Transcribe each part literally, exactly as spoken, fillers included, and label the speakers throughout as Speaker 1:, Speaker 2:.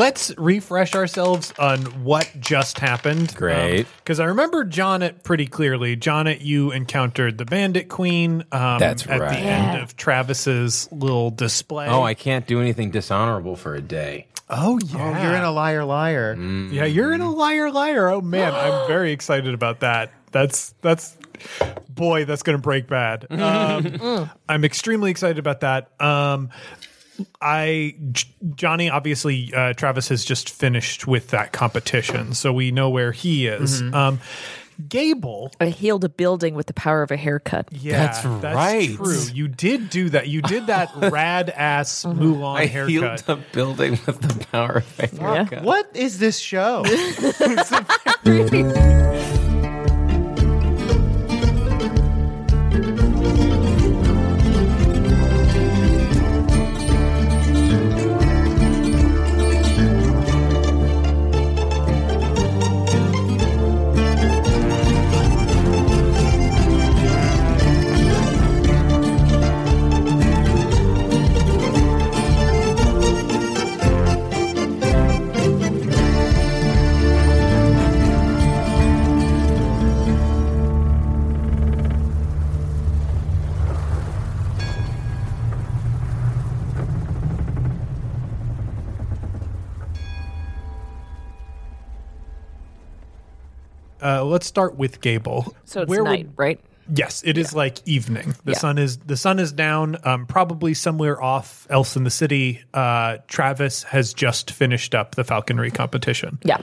Speaker 1: let's refresh ourselves on what just happened.
Speaker 2: Great.
Speaker 1: Because um, I remember Jonnet pretty clearly. Jonnet, you encountered the Bandit Queen um,
Speaker 2: That's
Speaker 1: at
Speaker 2: right.
Speaker 1: the
Speaker 3: Yeah.
Speaker 1: end of Travis's little display.
Speaker 2: Oh, I can't do anything dishonorable for a day.
Speaker 1: Oh, yeah.
Speaker 4: Oh, you're in a liar, liar.
Speaker 1: Yeah, you're in a liar, liar. Oh, man, I'm very excited about that. That's, that's, boy, that's going to break bad. Um, I'm extremely excited about that. Um, I, J- Johnny, obviously, uh, Travis has just finished with that competition, so we know where he is. Um, Gable.
Speaker 3: I healed a building with the power of a haircut.
Speaker 1: Yeah,
Speaker 2: That's right.
Speaker 1: True. You did do that. You did that rad ass Mulan
Speaker 2: I
Speaker 1: haircut.
Speaker 2: healed a building with the power of a haircut.
Speaker 4: What is this show?
Speaker 1: Uh, let's start with Gable.
Speaker 3: So it's
Speaker 1: Where
Speaker 3: night,
Speaker 1: would-
Speaker 3: right?
Speaker 1: Yes, it is like evening. The
Speaker 3: Yeah.
Speaker 1: sun is the sun is down. Um, probably somewhere off else in the city. Uh, Travis has just finished up the falconry competition,
Speaker 3: Yeah.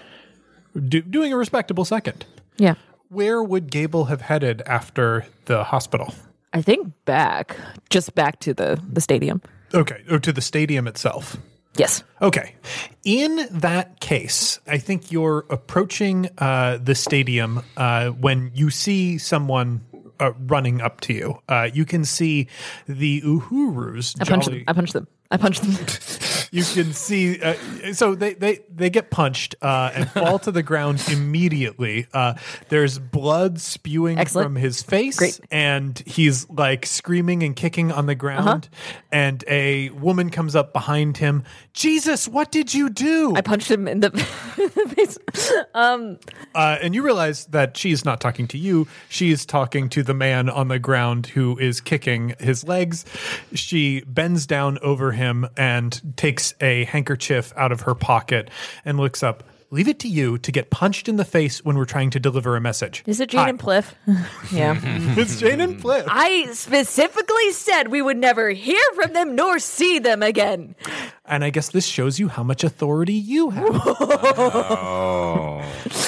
Speaker 1: do, doing a respectable second.
Speaker 3: Yeah.
Speaker 1: Where would Gable have headed after the hospital?
Speaker 3: I think back, just back to the, the stadium.
Speaker 1: Okay, or to the stadium itself.
Speaker 3: Yes.
Speaker 1: Okay. In that case, I think you're approaching uh, the stadium uh, when you see someone uh, running up to you. Uh, you can see the Uhurus.
Speaker 3: I punched
Speaker 1: jolly-
Speaker 3: them. I punched them. I punched them.
Speaker 1: You can see, uh, so they, they, they get punched uh, and fall to the ground immediately. Uh, there's blood spewing
Speaker 3: Excellent.
Speaker 1: from his face,
Speaker 3: Great.
Speaker 1: and he's like screaming and kicking on the ground. And a woman comes up behind him. Jesus, what did you do?
Speaker 3: I punched him in the face. Um,
Speaker 1: Uh, and you realize that she's not talking to you. She's talking to the man on the ground who is kicking his legs. She bends down over him and takes a handkerchief out of her pocket and looks up. Leave it to you to get punched in the face when we're trying to deliver a message.
Speaker 3: is it Jane
Speaker 1: Hi.
Speaker 3: and Pliff? Yeah.
Speaker 1: It's Jane and Flip.
Speaker 3: I specifically said we would never hear from them nor see them again.
Speaker 1: And I guess this shows you how much authority you have.
Speaker 2: Oh.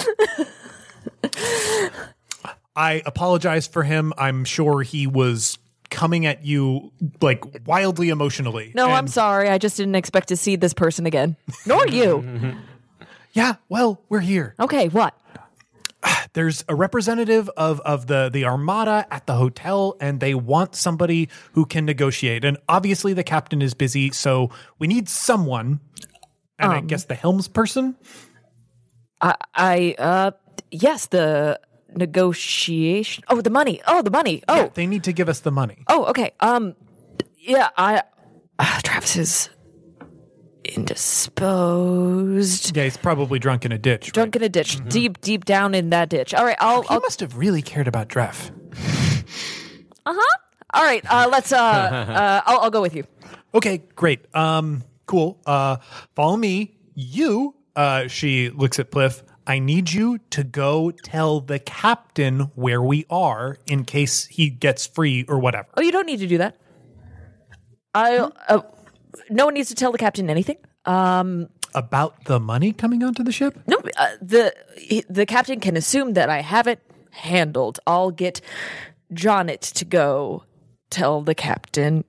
Speaker 1: I apologize for him. I'm sure he was coming at you like wildly emotionally.
Speaker 3: No, I'm
Speaker 1: And-
Speaker 3: sorry. I just didn't expect to see this person again. Nor you.
Speaker 1: Yeah, well, we're here.
Speaker 3: Okay, what?
Speaker 1: There's a representative of, of the, the Armada at the hotel, and they want somebody who can negotiate. And obviously the captain is busy, so we need someone. And I guess the helms person?
Speaker 3: I, I uh, yes, the negotiation. Oh, the money. Oh, the money. Oh,
Speaker 1: Yeah, they need to give us the money.
Speaker 3: oh, okay. Um, yeah, I, uh, Travis is indisposed.
Speaker 1: Yeah, he's probably drunk in a ditch.
Speaker 3: Drunk in a ditch, deep, deep down in that ditch. All right, I'll,
Speaker 1: He
Speaker 3: I'll
Speaker 1: must have really cared about Dreff.
Speaker 3: all right, uh, let's, uh, uh, I'll, I'll go with you.
Speaker 1: Okay, great. Um, cool. Uh, follow me. You, uh, she looks at Pliff. I need you to go tell the captain where we are in case he gets free or whatever.
Speaker 3: Oh, you don't need to do that. I, uh, no one needs to tell the captain anything. Um,
Speaker 1: About the money coming onto the ship?
Speaker 3: no, uh, the the captain can assume that I have it handled. I'll get Jonnet to go tell the captain.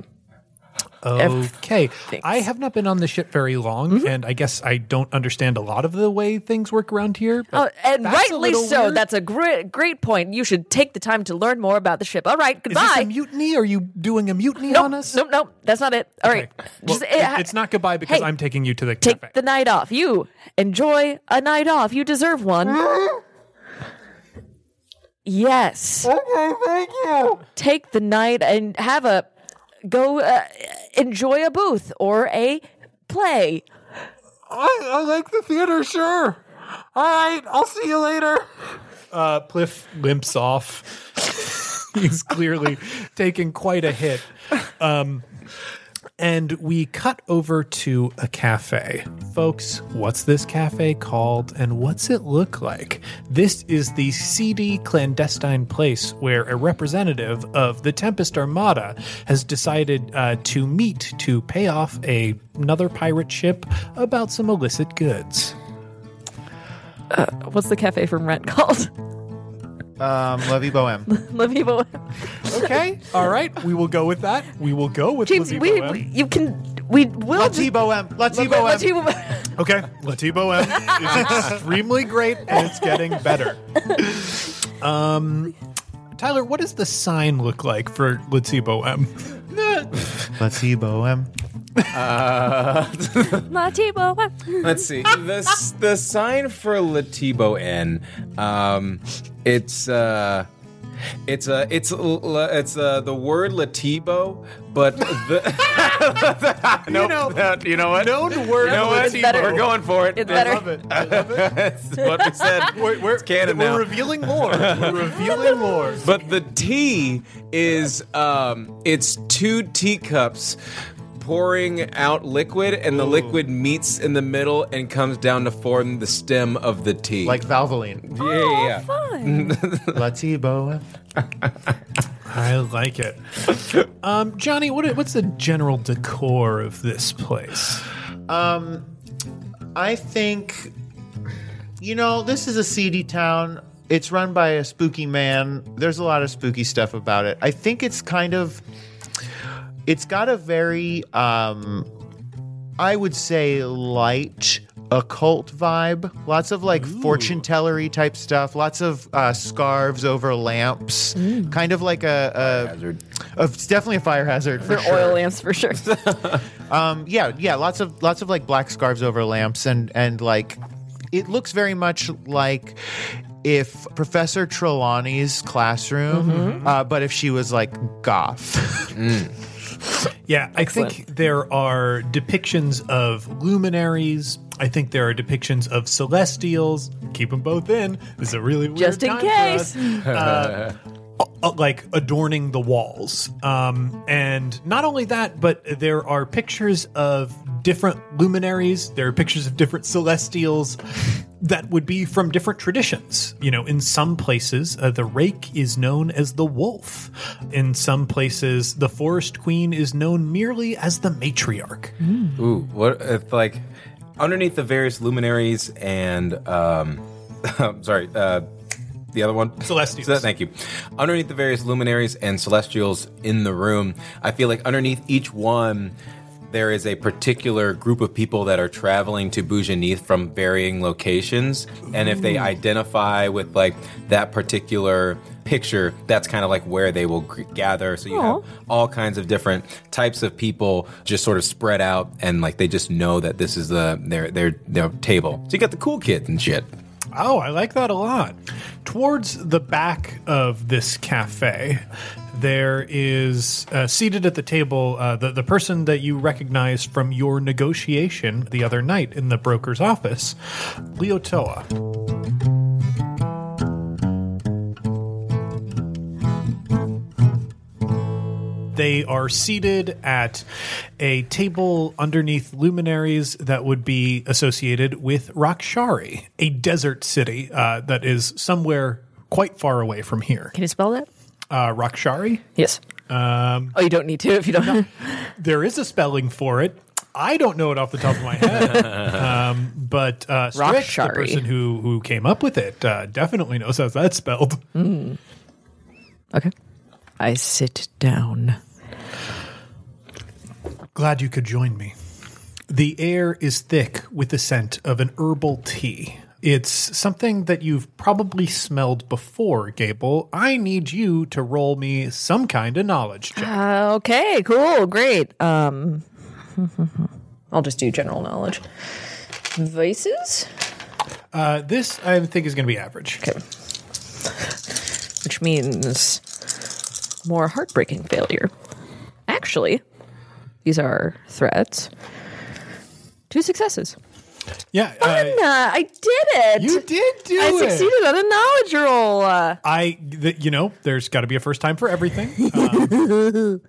Speaker 1: Okay.
Speaker 3: Thanks.
Speaker 1: I have not been on the ship very long, and I guess I don't understand a lot of the way things work around here.
Speaker 3: Oh,
Speaker 1: But
Speaker 3: and
Speaker 1: that's a
Speaker 3: rightly
Speaker 1: little
Speaker 3: so.
Speaker 1: weird.
Speaker 3: That's a great great point. You should take the time to learn more about the ship. All right,
Speaker 1: Is
Speaker 3: goodbye.
Speaker 1: this a mutiny? Are you doing a mutiny
Speaker 3: Nope,
Speaker 1: on us?
Speaker 3: nope, nope. That's not it. All right.
Speaker 1: Okay. Well,
Speaker 3: Just,
Speaker 1: it-
Speaker 3: uh,
Speaker 1: it's not goodbye because
Speaker 3: hey,
Speaker 1: I'm taking you to the
Speaker 3: Take
Speaker 1: cafe.
Speaker 3: the night off. You enjoy a night off. You deserve one. Yes.
Speaker 4: Okay, thank you.
Speaker 3: Take the night and have a go uh, enjoy a booth or a play.
Speaker 2: I, I like the theater, sure. All right, I'll see you later.
Speaker 1: Uh, Pliff limps off. He's clearly taking quite a hit. Um, and we cut over to a cafe. Folks, what's this cafe called and what's it look like? This is the seedy, clandestine place where a representative of the Tempest Armada has decided uh, to meet to pay off a, another pirate ship about some illicit goods.
Speaker 3: Uh, what's the cafe from Rent called?
Speaker 4: Um, Levy Bohem.
Speaker 3: Levy Bohem.
Speaker 1: Okay, all right. We will go with that. We will go with
Speaker 3: James,
Speaker 1: Levy
Speaker 3: we,
Speaker 1: Bohem.
Speaker 3: we you can we will
Speaker 4: Lati Bohem. Lati Bohem.
Speaker 3: Bohem.
Speaker 1: Okay, Lati Bohem is extremely great, and it's getting better. Um, Tyler, what does the sign look like for Lati Bohem?
Speaker 4: Lati Bohem.
Speaker 3: Lati Bohem.
Speaker 2: Let's see. The, the sign for Latibo N, um, it's uh, it's uh, it's uh, it's uh, the word Latibo, but the nope,
Speaker 1: know-
Speaker 2: that- you know what?
Speaker 1: Known word
Speaker 2: You know what?
Speaker 3: It's better.
Speaker 2: We're going for it.
Speaker 3: It's
Speaker 1: I
Speaker 3: better.
Speaker 1: love it. I love it.
Speaker 2: That's what we said.
Speaker 1: We're, we're,
Speaker 2: It's canon
Speaker 1: we're
Speaker 2: now.
Speaker 1: revealing more. We're revealing more.
Speaker 2: But the tea is um, it's two teacups pouring out liquid, and the liquid meets in the middle and comes down to form the stem of the tea.
Speaker 4: Like Valvoline.
Speaker 2: yeah, yeah, yeah.
Speaker 3: Fun.
Speaker 4: Lati Bohem.
Speaker 1: I like it. Um, Johnny, what what's the general decor of this place?
Speaker 4: Um, I think, you know, this is a seedy town. It's run by a spooky man. There's a lot of spooky stuff about it. I think it's kind of, it's got a very, um, I would say, light occult vibe. Lots of like fortune tellery type stuff. Lots of uh, scarves over lamps. Kind of like a, a,
Speaker 2: Hazard.
Speaker 4: a it's definitely a fire hazard for
Speaker 3: For
Speaker 4: sure.
Speaker 3: oil lamps for sure.
Speaker 4: Um, yeah, yeah, lots of lots of like black scarves over lamps, and and like it looks very much like if Professor Trelawney's classroom, uh, but if she was like goth.
Speaker 1: Yeah, I think there are depictions of luminaries. I think there are depictions of celestials. Keep them both in. This is a really weird
Speaker 3: Just in
Speaker 1: time for
Speaker 3: case.
Speaker 1: us. Uh, uh, like adorning the walls. Um, and not only that, but there are pictures of different luminaries. There are pictures of different celestials that would be from different traditions. You know, in some places, uh, the rake is known as the wolf. In some places, the forest queen is known merely as the matriarch.
Speaker 2: Ooh, what if like underneath the various luminaries and um, sorry, uh, the other one?
Speaker 1: Celestials.
Speaker 2: So, thank you. Underneath the various luminaries and celestials in the room, I feel like underneath each one, there is a particular group of people that are traveling to Bujanith from varying locations. And if they identify with like that particular picture, that's kind of like where they will g- gather. So you
Speaker 3: Aw.
Speaker 2: have all kinds of different types of people just sort of spread out, and like they just know that this is the their their their table. So you got the cool kids and shit.
Speaker 1: Oh, I like that a lot. Towards the back of this cafe, there is uh, seated at the table uh, the, the person that you recognize from your negotiation the other night in the broker's office, Leotoa. They are seated at a table underneath luminaries that would be associated with Rakshari, a desert city uh, that is somewhere quite far away from here.
Speaker 3: Can you spell that?
Speaker 1: Uh, Rakshari?
Speaker 3: Yes.
Speaker 1: Um,
Speaker 3: Oh, you don't need to if you don't know.
Speaker 1: there is a spelling for it. I don't know it off the top of my head, um, but uh, Strick, the
Speaker 3: Rakshari.
Speaker 1: person who who came up with it, uh, definitely knows how that's spelled.
Speaker 3: Okay. I sit down.
Speaker 1: Glad you could join me. The air is thick with the scent of an herbal tea. It's something that you've probably smelled before, Gable. I need you to roll me some kind of knowledge check.
Speaker 3: Uh, okay, cool, great. Um, I'll just do general knowledge. Vices?
Speaker 1: Uh, this, I think, is going to be average.
Speaker 3: Okay. Which means more heartbreaking failure. Actually, these are threats. Two successes.
Speaker 1: Yeah,
Speaker 3: Uh, I did it.
Speaker 1: you did do
Speaker 3: I
Speaker 1: it.
Speaker 3: succeeded on a knowledge roll. Uh,
Speaker 1: I, th- you know, there's got to be a first time for everything. Um,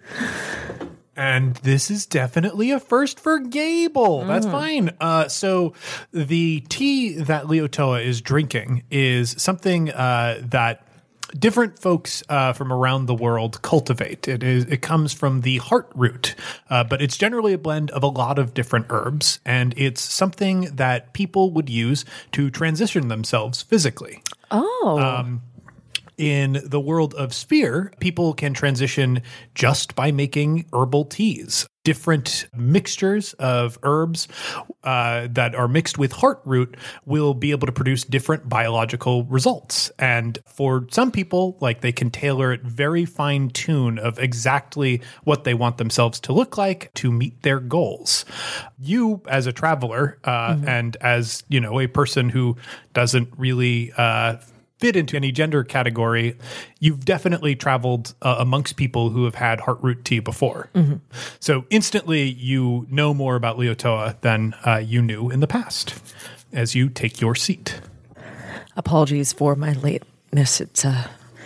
Speaker 1: and this is definitely a first for Gable. That's fine. Uh, so the tea that Leotoa is drinking is something uh, that different folks uh, from around the world cultivate. It is it comes from the heart root, uh, but it's generally a blend of a lot of different herbs, and it's something that people would use to transition themselves physically.
Speaker 3: oh.
Speaker 1: In the world of Sphere, people can transition just by making herbal teas. Different mixtures of herbs uh, that are mixed with heart root will be able to produce different biological results. And for some people, like they can tailor it very fine tune of exactly what they want themselves to look like to meet their goals. You, as a traveler, uh, mm-hmm. and as you know, a person who doesn't really uh, fit into any gender category, you've definitely traveled uh, amongst people who have had heart root tea before. Mm-hmm. So instantly you know more about Leotoa than uh, you knew in the past as you take your seat.
Speaker 3: Apologies for my lateness. It's uh,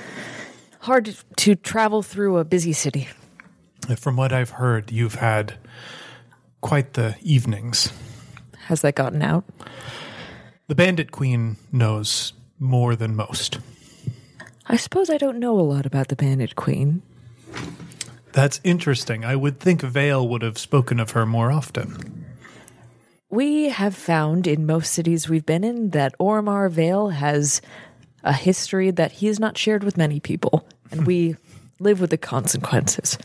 Speaker 3: hard to travel through a busy city.
Speaker 1: From what I've heard, you've had quite the evenings.
Speaker 3: Has that gotten out?
Speaker 1: The Bandit Queen knows more than most.
Speaker 3: I suppose I don't know a lot about the Bandit Queen.
Speaker 1: That's interesting. I would think Vale would have spoken of her more often.
Speaker 3: We have found in most cities we've been in that Ormar Vale has a history that he has not shared with many people, and we live with the consequences.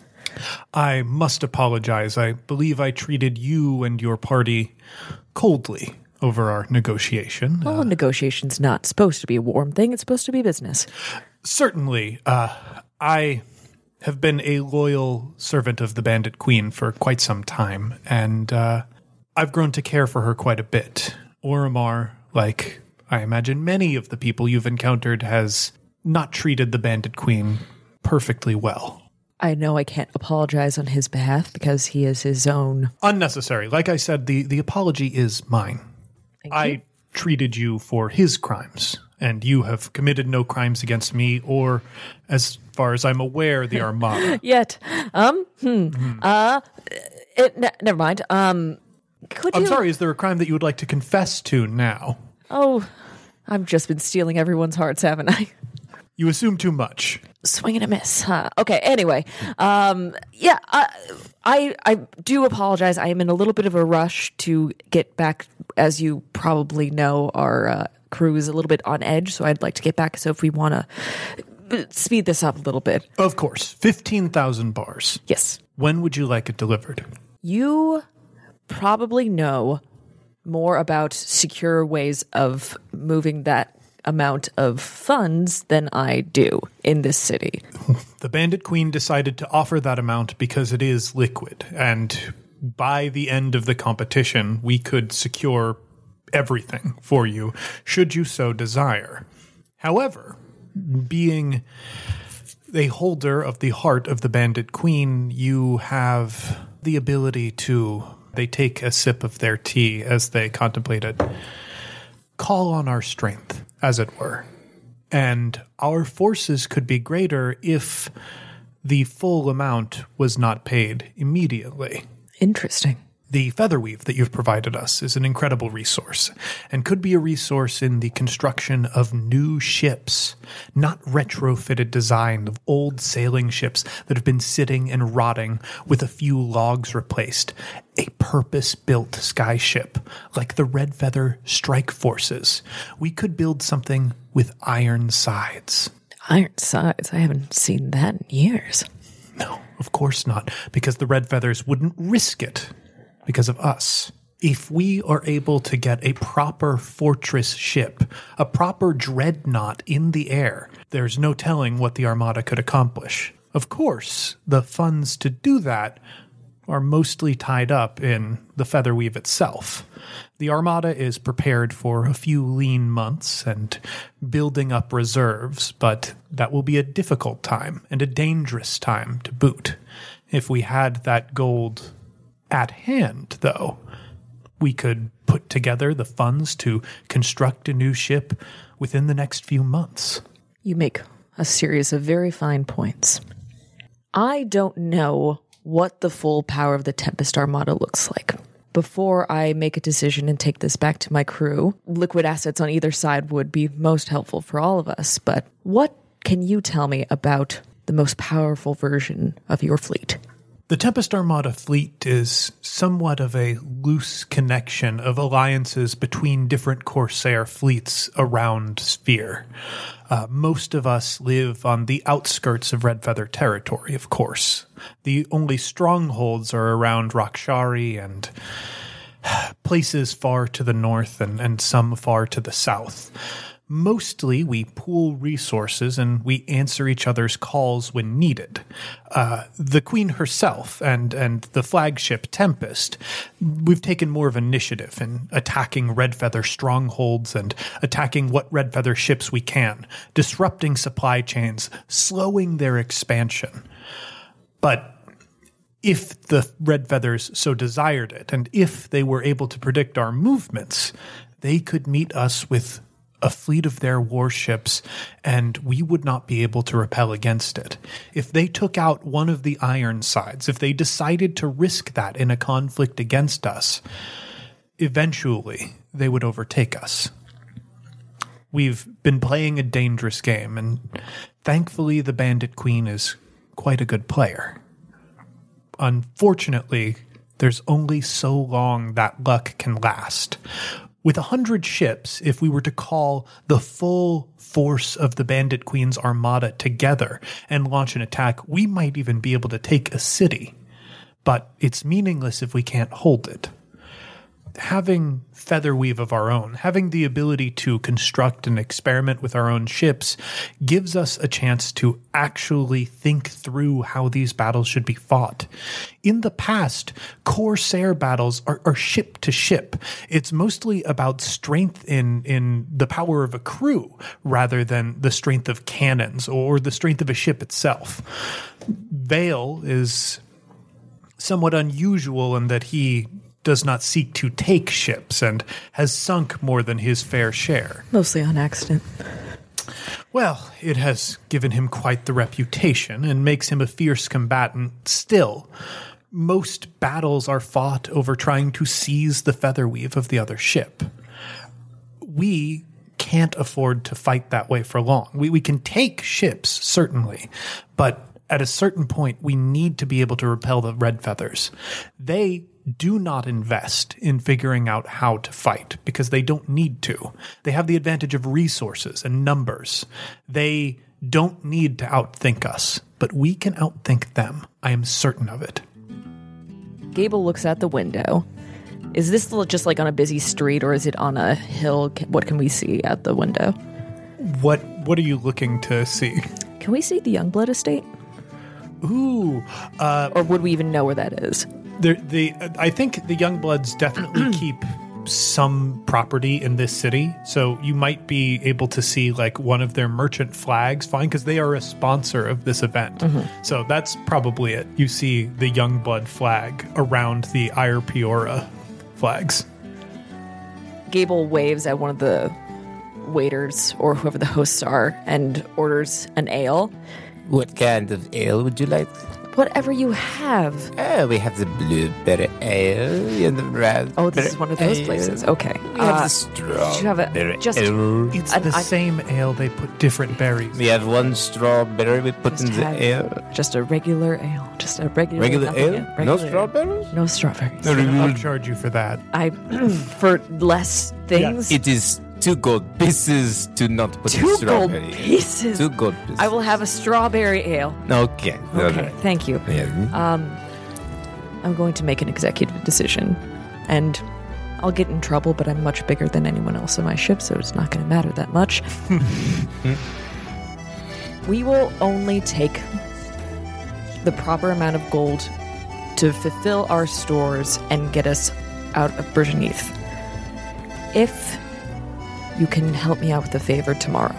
Speaker 1: I must apologize. I believe I treated you and your party coldly over our negotiation.
Speaker 3: Well, uh, negotiation's not supposed to be a warm thing. It's supposed to be business.
Speaker 1: Certainly. Uh, I have been a loyal servant of the Bandit Queen for quite some time, and uh, I've grown to care for her quite a bit. Oromar, like I imagine many of the people you've encountered, has not treated the Bandit Queen perfectly well.
Speaker 3: I know I can't apologize on his behalf because he is his own...
Speaker 1: Unnecessary. Like I said, the, the apology is mine.
Speaker 3: Thank
Speaker 1: I
Speaker 3: you.
Speaker 1: treated you for his crimes, and you have committed no crimes against me or, as far as I'm aware, the Armada.
Speaker 3: Yet. Um, hmm. Mm-hmm. Uh, it, ne- never mind. Um, could
Speaker 1: I'm
Speaker 3: you...
Speaker 1: sorry, is there a crime that you would like to confess to now?
Speaker 3: Oh, I've just been stealing everyone's hearts, haven't I?
Speaker 1: You assume too much.
Speaker 3: Swing and a miss, huh? Okay, anyway. Um, yeah, uh, I I do apologize. I am in a little bit of a rush to get back. As you probably know, our uh, crew is a little bit on edge, so I'd like to get back. So if we want to speed this up a little bit.
Speaker 1: Of course. fifteen thousand bars.
Speaker 3: Yes.
Speaker 1: When would you like it delivered?
Speaker 3: You probably know more about secure ways of moving that amount of funds than I do in this city.
Speaker 1: The Bandit Queen decided to offer that amount because it is liquid, and by the end of the competition, we could secure everything for you, should you so desire. However, being a holder of the heart of the Bandit Queen, you have the ability to, they take a sip of their tea as they contemplate it, call on our strength, as it were. And our forces could be greater if the full amount was not paid immediately.
Speaker 3: Interesting.
Speaker 1: The featherweave that you've provided us is an incredible resource and could be a resource in the construction of new ships, not retrofitted design of old sailing ships that have been sitting and rotting with a few logs replaced. A purpose-built skyship like the Red Feather Strike Forces. We could build something with iron sides.
Speaker 3: Iron sides? I haven't seen that in years.
Speaker 1: No, of course not, because the Red Feathers wouldn't risk it. Because of us. If we are able to get a proper fortress ship, a proper dreadnought in the air, there's no telling what the Armada could accomplish. Of course, the funds to do that are mostly tied up in the Featherweave itself. The Armada is prepared for a few lean months and building up reserves, but that will be a difficult time and a dangerous time to boot. If we had that gold at hand, though, we could put put together the funds to construct a new ship within the next few months.
Speaker 3: You make a series of very fine points. I don't know what the full power of the Tempest Armada looks like. Before I make a decision and take this back to my crew, liquid assets on either side would be most helpful for all of us. But what can you tell me about the most powerful version of your fleet?
Speaker 1: The Tempest Armada fleet is somewhat of a loose connection of alliances between different Corsair fleets around Sphere. Uh, most of us live on the outskirts of Red Feather territory, of course. The only strongholds are around Rakshari and places far to the north and, and some far to the south. Mostly, we pool resources and we answer each other's calls when needed. Uh, the Queen herself and, and the flagship Tempest, we've taken more of initiative in attacking Red Feather strongholds and attacking what Red Feather ships we can, disrupting supply chains, slowing their expansion. But if the Red Feathers so desired it, and if they were able to predict our movements, they could meet us with a fleet of their warships, and we would not be able to repel against it. If they took out one of the Ironsides, if they decided to risk that in a conflict against us, eventually they would overtake us. We've been playing a dangerous game, and thankfully the Bandit Queen is quite a good player. Unfortunately, there's only so long that luck can last. With a hundred ships, if we were to call the full force of the Bandit Queen's armada together and launch an attack, we might even be able to take a city. But it's meaningless if we can't hold it. Having Featherweave of our own, having the ability to construct and experiment with our own ships, gives us a chance to actually think through how these battles should be fought. In the past, Corsair battles are, are ship to ship. It's mostly about strength in, in the power of a crew rather than the strength of cannons or the strength of a ship itself. Vale is somewhat unusual in that he does not seek to take ships and has sunk more than his fair share.
Speaker 3: Mostly on accident.
Speaker 1: Well, it has given him quite the reputation and makes him a fierce combatant still. Most battles are fought over trying to seize the Featherweave of the other ship. We can't afford to fight that way for long. We, we can take ships, certainly, but at a certain point, we need to be able to repel the Red Feathers. They do not invest in figuring out how to fight because they don't need to. They have the advantage of resources and numbers. They don't need to outthink us, but we can outthink them. I am certain of it.
Speaker 3: Gable looks out the window. Is this just like on a busy street or is it on a hill? What can we see out the window?
Speaker 1: What What are you looking to see?
Speaker 3: Can we see the Youngblood estate?
Speaker 1: Ooh. Uh,
Speaker 3: or would we even know where that is?
Speaker 1: The, the I think the Youngbloods definitely keep some property in this city, so you might be able to see like one of their merchant flags flying because they are a sponsor of this event. Mm-hmm. So that's probably it. You see the Youngblood flag around the Ire Peora flags.
Speaker 3: Gable waves at one of the waiters or whoever the hosts are and orders an ale.
Speaker 2: What kind of ale would you like?
Speaker 3: Whatever you have.
Speaker 2: Oh, we have the blueberry ale and the raspberry.
Speaker 3: Oh, this is one of those
Speaker 2: ale.
Speaker 3: places. Okay.
Speaker 2: We
Speaker 3: uh,
Speaker 2: have the strawberry
Speaker 3: you have a, just,
Speaker 2: ale.
Speaker 1: It's
Speaker 3: an,
Speaker 1: the
Speaker 3: I,
Speaker 1: same ale. They put different berries.
Speaker 2: We have one strawberry we put in the ale.
Speaker 3: Just a regular ale. Just a regular,
Speaker 2: regular ale.
Speaker 3: Regular
Speaker 2: no
Speaker 3: ale.
Speaker 2: strawberries.
Speaker 3: No strawberries.
Speaker 1: No, I'll charge you for that.
Speaker 3: I for less things.
Speaker 2: It is two gold pieces to not put
Speaker 3: two
Speaker 2: in strawberry.
Speaker 3: gold pieces.
Speaker 2: Two gold pieces.
Speaker 3: I will have a strawberry ale.
Speaker 2: Okay.
Speaker 3: Okay.
Speaker 2: Right.
Speaker 3: Thank you.
Speaker 2: Yeah.
Speaker 3: Um, I'm going to make an executive decision, and I'll get in trouble. But I'm much bigger than anyone else on my ship, so it's not going to matter that much. We will only take the proper amount of gold to fulfill our stores and get us out of Burgeneath. If you can help me out with a favor tomorrow.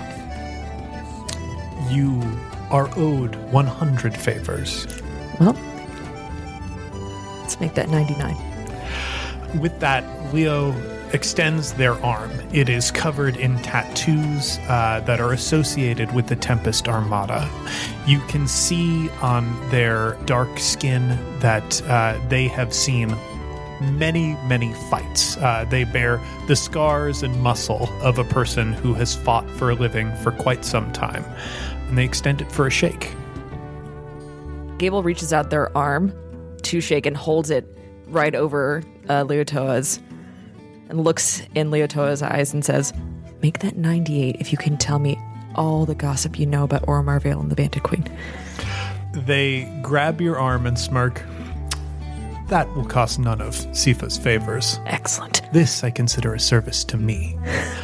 Speaker 1: You are owed one hundred favors.
Speaker 3: Well, let's make that ninety-nine.
Speaker 1: with that, Leo extends their arm. It is covered in tattoos uh, that are associated with the Tempest Armada. You can see on their dark skin that uh, they have seen many, many fights. Uh, they bear the scars and muscle of a person who has fought for a living for quite some time. And they extend it for a shake.
Speaker 3: Gable reaches out their arm to shake and holds it right over uh, Leotoa's and looks in Leotoa's eyes and says, make that ninety-eight if you can tell me all the gossip you know about Oromar Vale and the Bandit Queen.
Speaker 1: They grab your arm and smirk. That will cost none of Sifa's favors.
Speaker 3: Excellent.
Speaker 1: This I consider a service to me.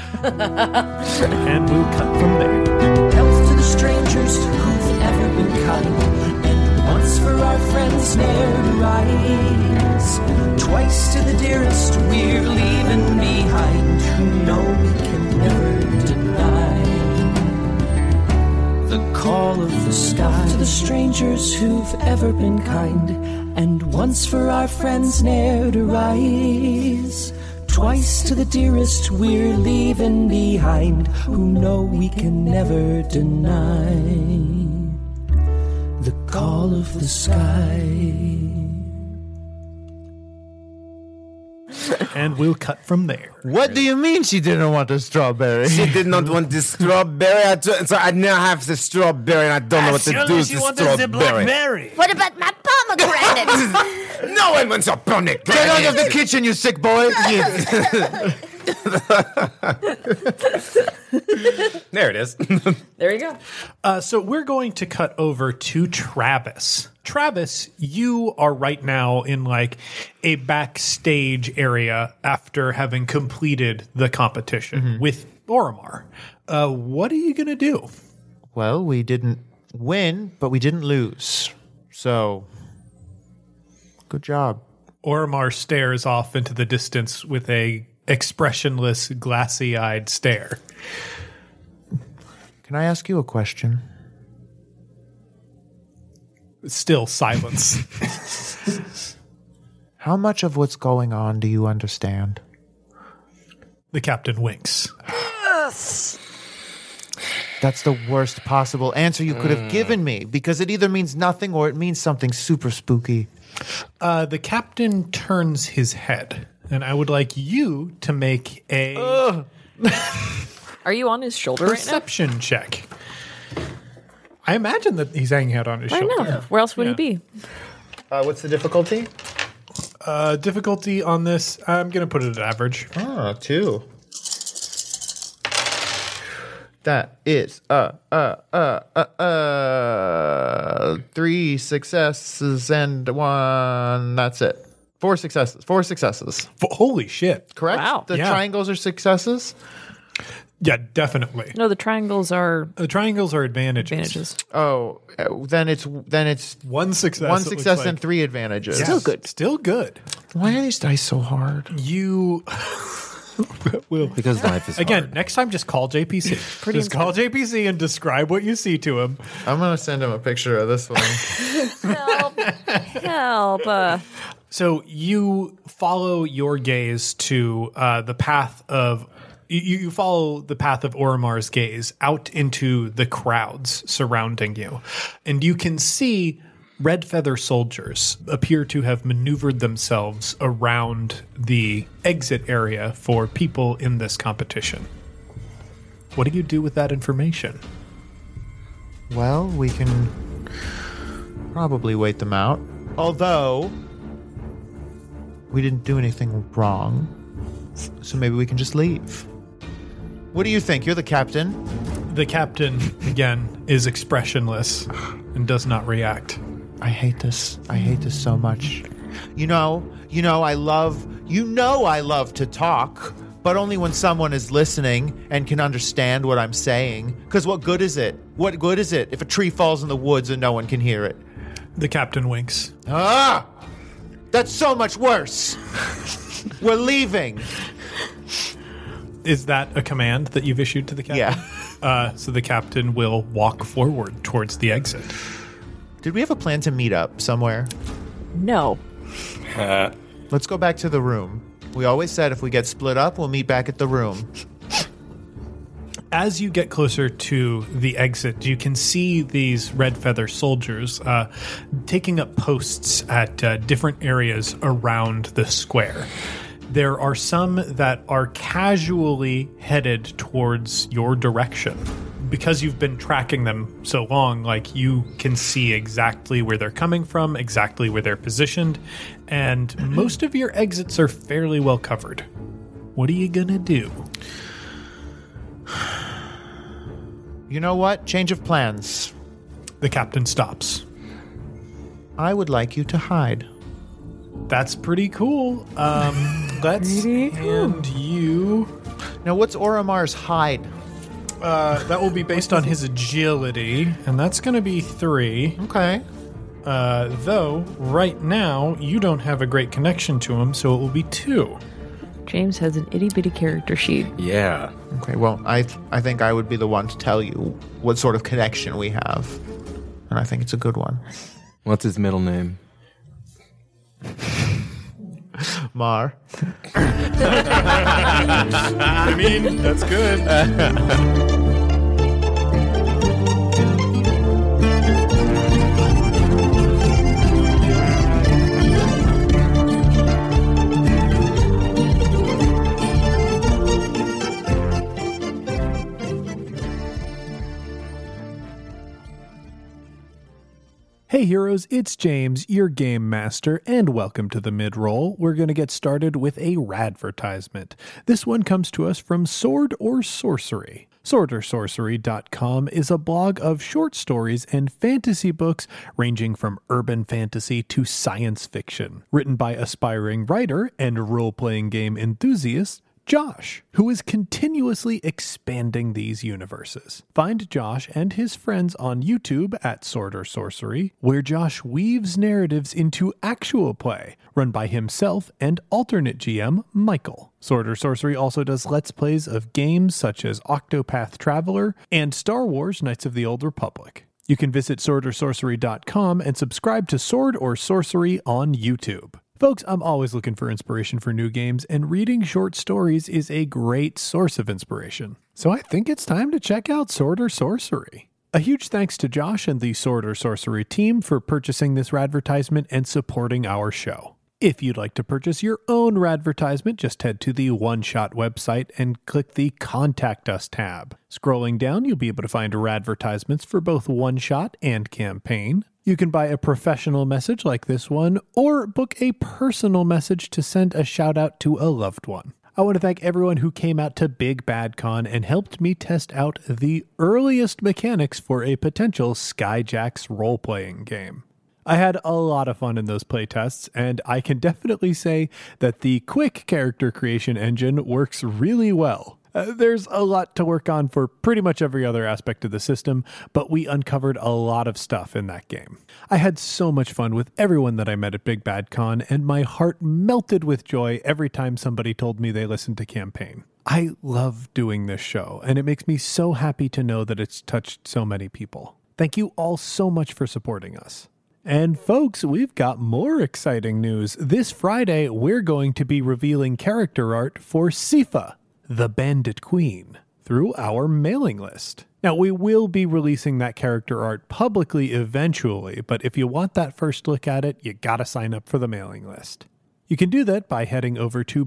Speaker 1: And we'll cut from there.
Speaker 5: Health to the strangers who've ever been kind, and once for our friends ne'er to rise. Twice to the dearest we're leaving behind, who know we can never deny. The call of the sky to the strangers who've ever been kind, and once for our friends ne'er to rise. Twice to the dearest we're leaving behind, who know we can never deny. The call of the sky.
Speaker 1: And we'll cut from there.
Speaker 4: What do you mean she didn't want a strawberry?
Speaker 2: She did not want the strawberry, I t- so I now have the strawberry, and I don't know what to do with the strawberry.
Speaker 6: What about my pomegranate?
Speaker 2: No one wants a pomegranate.
Speaker 4: Get out of the kitchen, you sick boy!
Speaker 2: There it is.
Speaker 3: There you go.
Speaker 1: Uh, so we're going to cut over to Travis. Travis, you are right now in like a backstage area after having completed the competition mm-hmm. with Oromar. Uh, what are you going to do?
Speaker 4: Well, we didn't win, but we didn't lose. So, good job.
Speaker 1: Oromar stares off into the distance with a expressionless, glassy-eyed stare.
Speaker 4: Can I ask you a question?
Speaker 1: Still silence.
Speaker 4: How much of what's going on do you understand?
Speaker 1: The captain winks.
Speaker 6: Yes.
Speaker 4: That's the worst possible answer you could have given me, because it either means nothing or it means something super spooky.
Speaker 1: Uh, the captain turns his head, and I would like you to make a
Speaker 4: Ugh.
Speaker 3: Are you on his shoulder right now?
Speaker 1: perception check. I imagine that he's hanging out on his
Speaker 3: I
Speaker 1: shoulder.
Speaker 3: know. Where else would
Speaker 1: Yeah.
Speaker 3: he be?
Speaker 4: Uh, what's the difficulty?
Speaker 1: Uh, difficulty on this, I'm going to put it at average.
Speaker 4: Ah, two. That is uh uh uh uh uh three successes and one. That's it. Four successes. Four successes.
Speaker 1: F- holy shit.
Speaker 4: Correct?
Speaker 3: Wow.
Speaker 4: The
Speaker 1: Yeah.
Speaker 4: triangles are successes?
Speaker 1: Yeah, definitely.
Speaker 3: No, the triangles are
Speaker 1: The triangles are advantages.
Speaker 3: advantages.
Speaker 4: Oh, uh, then it's then it's
Speaker 1: One success.
Speaker 4: one
Speaker 1: it looks
Speaker 4: success
Speaker 1: like.
Speaker 4: and three advantages.
Speaker 1: Yes,
Speaker 3: Still good.
Speaker 1: Still good.
Speaker 4: Why are these dice so hard?
Speaker 1: You will.
Speaker 2: Because life is
Speaker 1: Again,
Speaker 2: hard.
Speaker 1: next time just call J P C.
Speaker 3: Pretty
Speaker 1: just call J P C and describe what you see to him.
Speaker 4: I'm gonna send him a picture of this one.
Speaker 3: Help. Help. Uh,
Speaker 1: So you follow your gaze to uh, the path of you, you follow the path of Oromar's gaze out into the crowds surrounding you, and you can see red feather soldiers appear to have maneuvered themselves around the exit area for people in this competition. What do you do with that information?
Speaker 4: Well, we can probably wait them out. Although we didn't do anything wrong, so maybe we can just leave. What do you think? You're the captain.
Speaker 1: The captain, again, is expressionless and does not react.
Speaker 4: I hate this. I hate this so much. You know, you know, I love, you know, I love to talk, but only when someone is listening and can understand what I'm saying. Because what good is it? What good is it if a tree falls in the woods and no one can hear it?
Speaker 1: The captain winks.
Speaker 4: Ah! That's so much worse. We're leaving.
Speaker 1: Is that a command that you've issued to the captain?
Speaker 4: Yeah.
Speaker 1: Uh, so the captain will walk forward towards the exit.
Speaker 4: Did we have a plan to meet up somewhere?
Speaker 3: no.
Speaker 4: Let's go back to the room. We always said if we get split up, we'll meet back at the room.
Speaker 1: As you get closer to the exit, you can see these red feather soldiers uh, taking up posts at uh, different areas around the square. There are some that are casually headed towards your direction. Because you've been tracking them so long, like, you can see exactly where they're coming from, exactly where they're positioned, and most of your exits are fairly well covered. What are you gonna do?
Speaker 4: You know what? Change of plans.
Speaker 1: The captain stops.
Speaker 4: I would like you to hide.
Speaker 1: That's pretty cool. Um, let's hand you...
Speaker 4: Now, what's Oromar's hide?
Speaker 1: Uh, that will be based on his agility, and that's going to be three.
Speaker 4: Okay.
Speaker 1: Uh, though, right now, you don't have a great connection to him, so it will be two.
Speaker 3: James has an itty-bitty character sheet.
Speaker 2: Yeah.
Speaker 4: Okay, well, I th- I think I would be the one to tell you what sort of connection we have. And I think it's a good one.
Speaker 2: What's his middle name?
Speaker 4: Mar.
Speaker 1: I mean, that's good. Hey heroes, it's James, your game master, and welcome to the mid-roll. We're going to get started with a radvertisement. This one comes to us from Sword or Sorcery. sword or sorcery dot com is a blog of short stories and fantasy books ranging from urban fantasy to science fiction, written by aspiring writer and role-playing game enthusiast Josh, who is continuously expanding these universes. Find Josh and his friends on YouTube at Sword or Sorcery, where Josh weaves narratives into actual play, run by himself and alternate G M Michael. Sword or Sorcery also does Let's Plays of games such as Octopath Traveler and Star Wars Knights of the Old Republic. You can visit sword or sorcery dot com and subscribe to Sword or Sorcery on YouTube. Folks, I'm always looking for inspiration for new games, and reading short stories is a great source of inspiration. So I think it's time to check out Sword or Sorcery. A huge thanks to Josh and the Sword or Sorcery team for purchasing this radvertisement and supporting our show. If you'd like to purchase your own radvertisement, just head to the One Shot website and click the Contact Us tab. Scrolling down, you'll be able to find radvertisements for both One Shot and Campaign. You can buy a professional message like this one, or book a personal message to send a shout out to a loved one. I want to thank everyone who came out to Big Bad Con and helped me test out the earliest mechanics for a potential Skyjacks role-playing game. I had a lot of fun in those playtests, and I can definitely say that the quick character creation engine works really well. Uh, there's a lot to work on for pretty much every other aspect of the system, but we uncovered a lot of stuff in that game. I had so much fun with everyone that I met at Big Bad Con, and my heart melted with joy every time somebody told me they listened to Campaign. I love doing this show, and it makes me so happy to know that it's touched so many people. Thank you all so much for supporting us. And folks, we've got more exciting news. This Friday, we're going to be revealing character art for Sifa, the Bandit Queen, through our mailing list. Now, we will be releasing that character art publicly eventually, but if you want that first look at it, you gotta sign up for the mailing list. You can do that by heading over to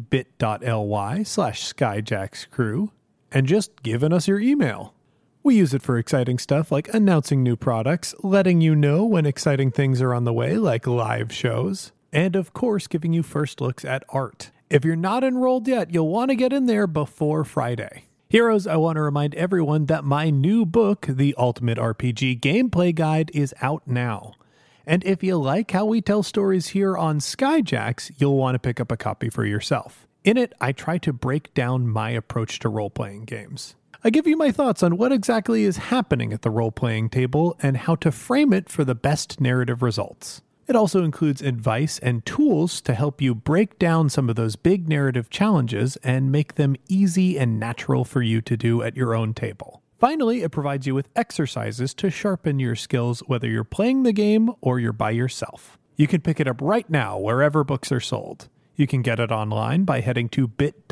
Speaker 1: bit.ly slash skyjackscrew and just giving us your email. We use it for exciting stuff like announcing new products, letting you know when exciting things are on the way like live shows, and of course giving you first looks at art. If you're not enrolled yet, you'll want to get in there before Friday. Heroes, I want to remind everyone that my new book, The Ultimate R P G Gameplay Guide, is out now. And if you like how we tell stories here on Skyjacks, you'll want to pick up a copy for yourself. In it, I try to break down my approach to role-playing games. I give you my thoughts on what exactly is happening at the role-playing table and how to frame it for the best narrative results. It also includes advice and tools to help you break down some of those big narrative challenges and make them easy and natural for you to do at your own table. Finally, it provides you with exercises to sharpen your skills whether you're playing the game or you're by yourself. You can pick it up right now wherever books are sold. You can get it online by heading to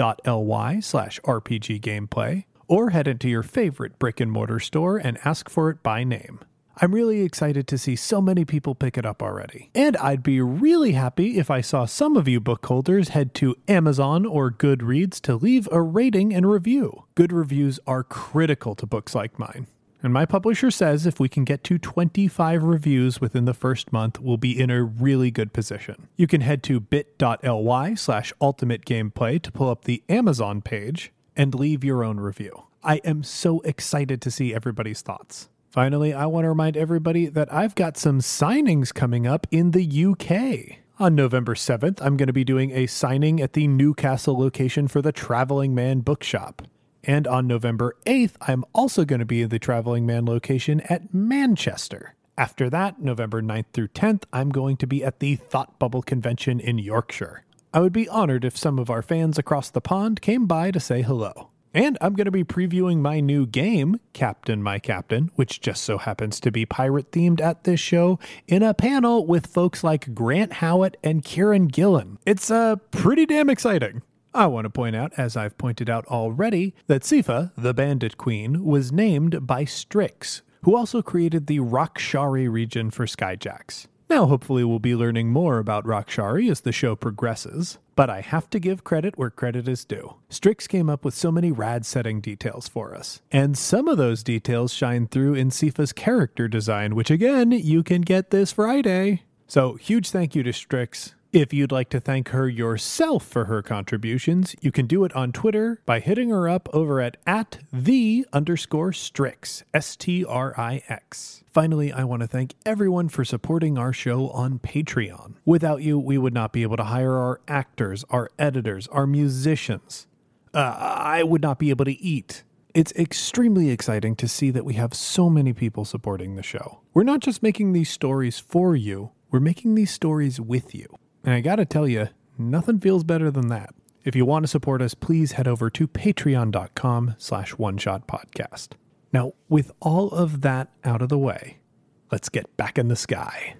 Speaker 1: bit.ly slash RPG gameplay, or head into your favorite brick and mortar store and ask for it by name. I'm really excited to see so many people pick it up already. And I'd be really happy if I saw some of you book holders head to Amazon or Goodreads to leave a rating and review. Good reviews are critical to books like mine. And my publisher says if we can get to twenty-five reviews within the first month, we'll be in a really good position. You can head to bit.ly slash ultimate gameplay to pull up the Amazon page and leave your own review. I am so excited to see everybody's thoughts. Finally, I want to remind everybody that I've got some signings coming up in the U K. On November seventh, I'm going to be doing a signing at the Newcastle location for the Traveling Man Bookshop. And on November eighth, I'm also going to be in the Traveling Man location at Manchester. After that, November ninth through tenth, I'm going to be at the Thought Bubble Convention in Yorkshire. I would be honored if some of our fans across the pond came by to say hello. And I'm going to be previewing my new game, Captain My Captain, which just so happens to be pirate-themed at this show, in a panel with folks like Grant Howitt and Kieran Gillen. It's uh, pretty damn exciting. I want to point out, as I've pointed out already, that Sifa, the Bandit Queen, was named by Strix, who also created the Rakshari region for Skyjacks. Now, hopefully we'll be learning more about Rakshari as the show progresses, but I have to give credit where credit is due. Strix came up with so many rad setting details for us, and some of those details shine through in Sifa's character design, which again, you can get this Friday. So, huge thank you to Strix. If you'd like to thank her yourself for her contributions, you can do it on Twitter by hitting her up over at, at the underscore Strix, S T R I X. Finally, I want to thank everyone for supporting our show on Patreon. Without you, we would not be able to hire our actors, our editors, our musicians. Uh, I would not be able to eat. It's extremely exciting to see that we have so many people supporting the show. We're not just making these stories for you, we're making these stories with you. And I gotta tell you, nothing feels better than that. If you want to support us, please head over to patreon.com slash one shot podcast. Now, with all of that out of the way, let's get back in the sky.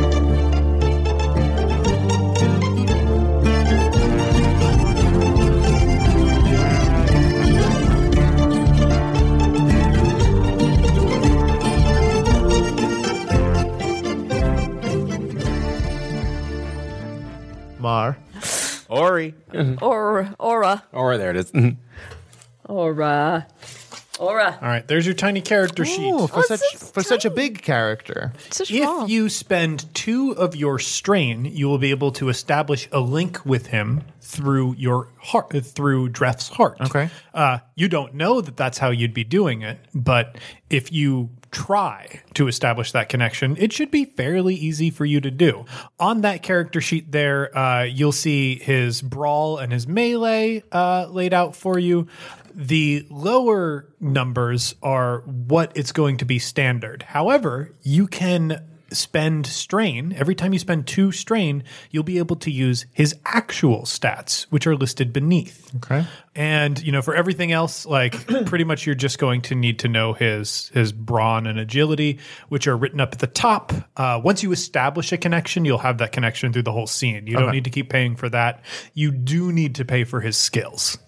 Speaker 4: Mar.
Speaker 2: Ori.
Speaker 3: Or Aura.
Speaker 2: Or there it is.
Speaker 3: Aura. Aura.
Speaker 1: All right, there's your tiny character sheet.
Speaker 4: Ooh, for
Speaker 3: Oh,
Speaker 4: such
Speaker 3: it's
Speaker 4: for such a big character.
Speaker 3: So strong.
Speaker 1: If you spend two of your strain, you will be able to establish a link with him through your heart, through Dreth's heart.
Speaker 4: Okay.
Speaker 1: Uh, you don't know that that's how you'd be doing it, but if you try to establish that connection, it should be fairly easy for you to do. On that character sheet there, uh, you'll see his brawl and his melee uh, laid out for you. The lower numbers are what it's going to be standard. However, you can spend strain. Every time you spend two strain, you'll be able to use his actual stats, which are listed beneath.
Speaker 4: Okay.
Speaker 1: And, you know, for everything else, like pretty much you're just going to need to know his his brawn and agility, which are written up at the top. Uh, once you establish a connection, you'll have that connection through the whole scene. You don't
Speaker 4: Okay.
Speaker 1: need to keep paying for that. You do need to pay for his skills.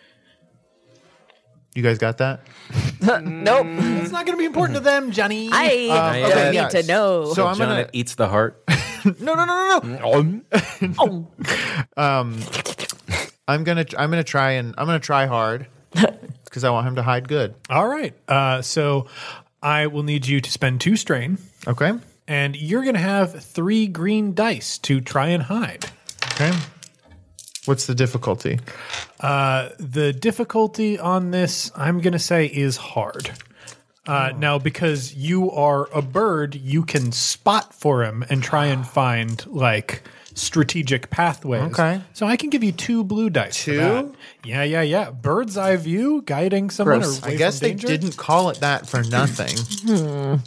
Speaker 4: You guys got that?
Speaker 3: Nope.
Speaker 1: It's not going to be important to them, Johnny.
Speaker 3: I
Speaker 2: okay,
Speaker 3: don't
Speaker 2: yeah.
Speaker 3: need
Speaker 4: yeah.
Speaker 3: to know.
Speaker 4: So I'm
Speaker 2: John,
Speaker 4: gonna
Speaker 2: it eats the heart.
Speaker 4: no no no no no.
Speaker 3: oh.
Speaker 4: Um, I'm gonna I'm gonna try and I'm gonna try hard because I want him to hide good.
Speaker 1: All right. Uh, so I will need you to spend two strain,
Speaker 4: Okay.
Speaker 1: and you're going to have three green dice to try and hide.
Speaker 4: Okay. What's the difficulty?
Speaker 1: Uh, the difficulty on this, I'm going to say, is hard. Uh, Now, because you are a bird, you can spot for him and try and find, like, strategic pathways.
Speaker 4: Okay.
Speaker 1: So I can give you two blue dice for
Speaker 4: Two?
Speaker 1: that. Yeah, yeah, yeah. Bird's eye view, guiding someone
Speaker 4: Gross.
Speaker 1: away
Speaker 4: I guess
Speaker 1: from
Speaker 4: they
Speaker 1: danger.
Speaker 4: didn't call it that for nothing.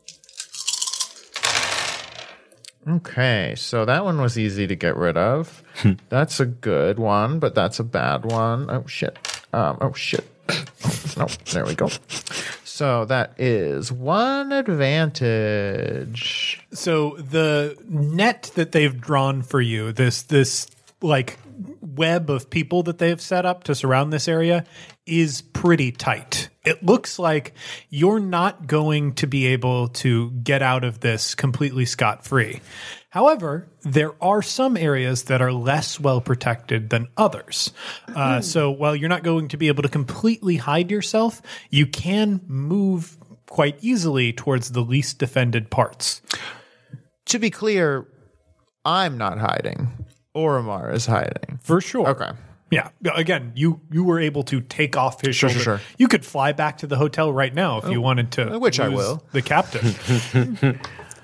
Speaker 4: Okay, so that one was easy to get rid of. That's a good one, but that's a bad one. Oh shit. Um, oh shit. No, there we go. So that is one advantage.
Speaker 1: So the net that they've drawn for you, this this like web of people that they've set up to surround this area is pretty tight. It looks like you're not going to be able to get out of this completely scot-free. However, there are some areas that are less well protected than others. Uh, so while you're not going to be able to completely hide yourself, you can move quite easily towards the least defended parts.
Speaker 4: To be clear, I'm not hiding. Oromar is hiding.
Speaker 1: For sure.
Speaker 4: Okay.
Speaker 1: Yeah. Again, you you were able to take off his
Speaker 4: Sure,
Speaker 1: shoulder.
Speaker 4: sure, sure.
Speaker 1: You could fly back to the hotel right now if you wanted to.
Speaker 4: Which I
Speaker 1: lose
Speaker 4: will.
Speaker 1: The captain.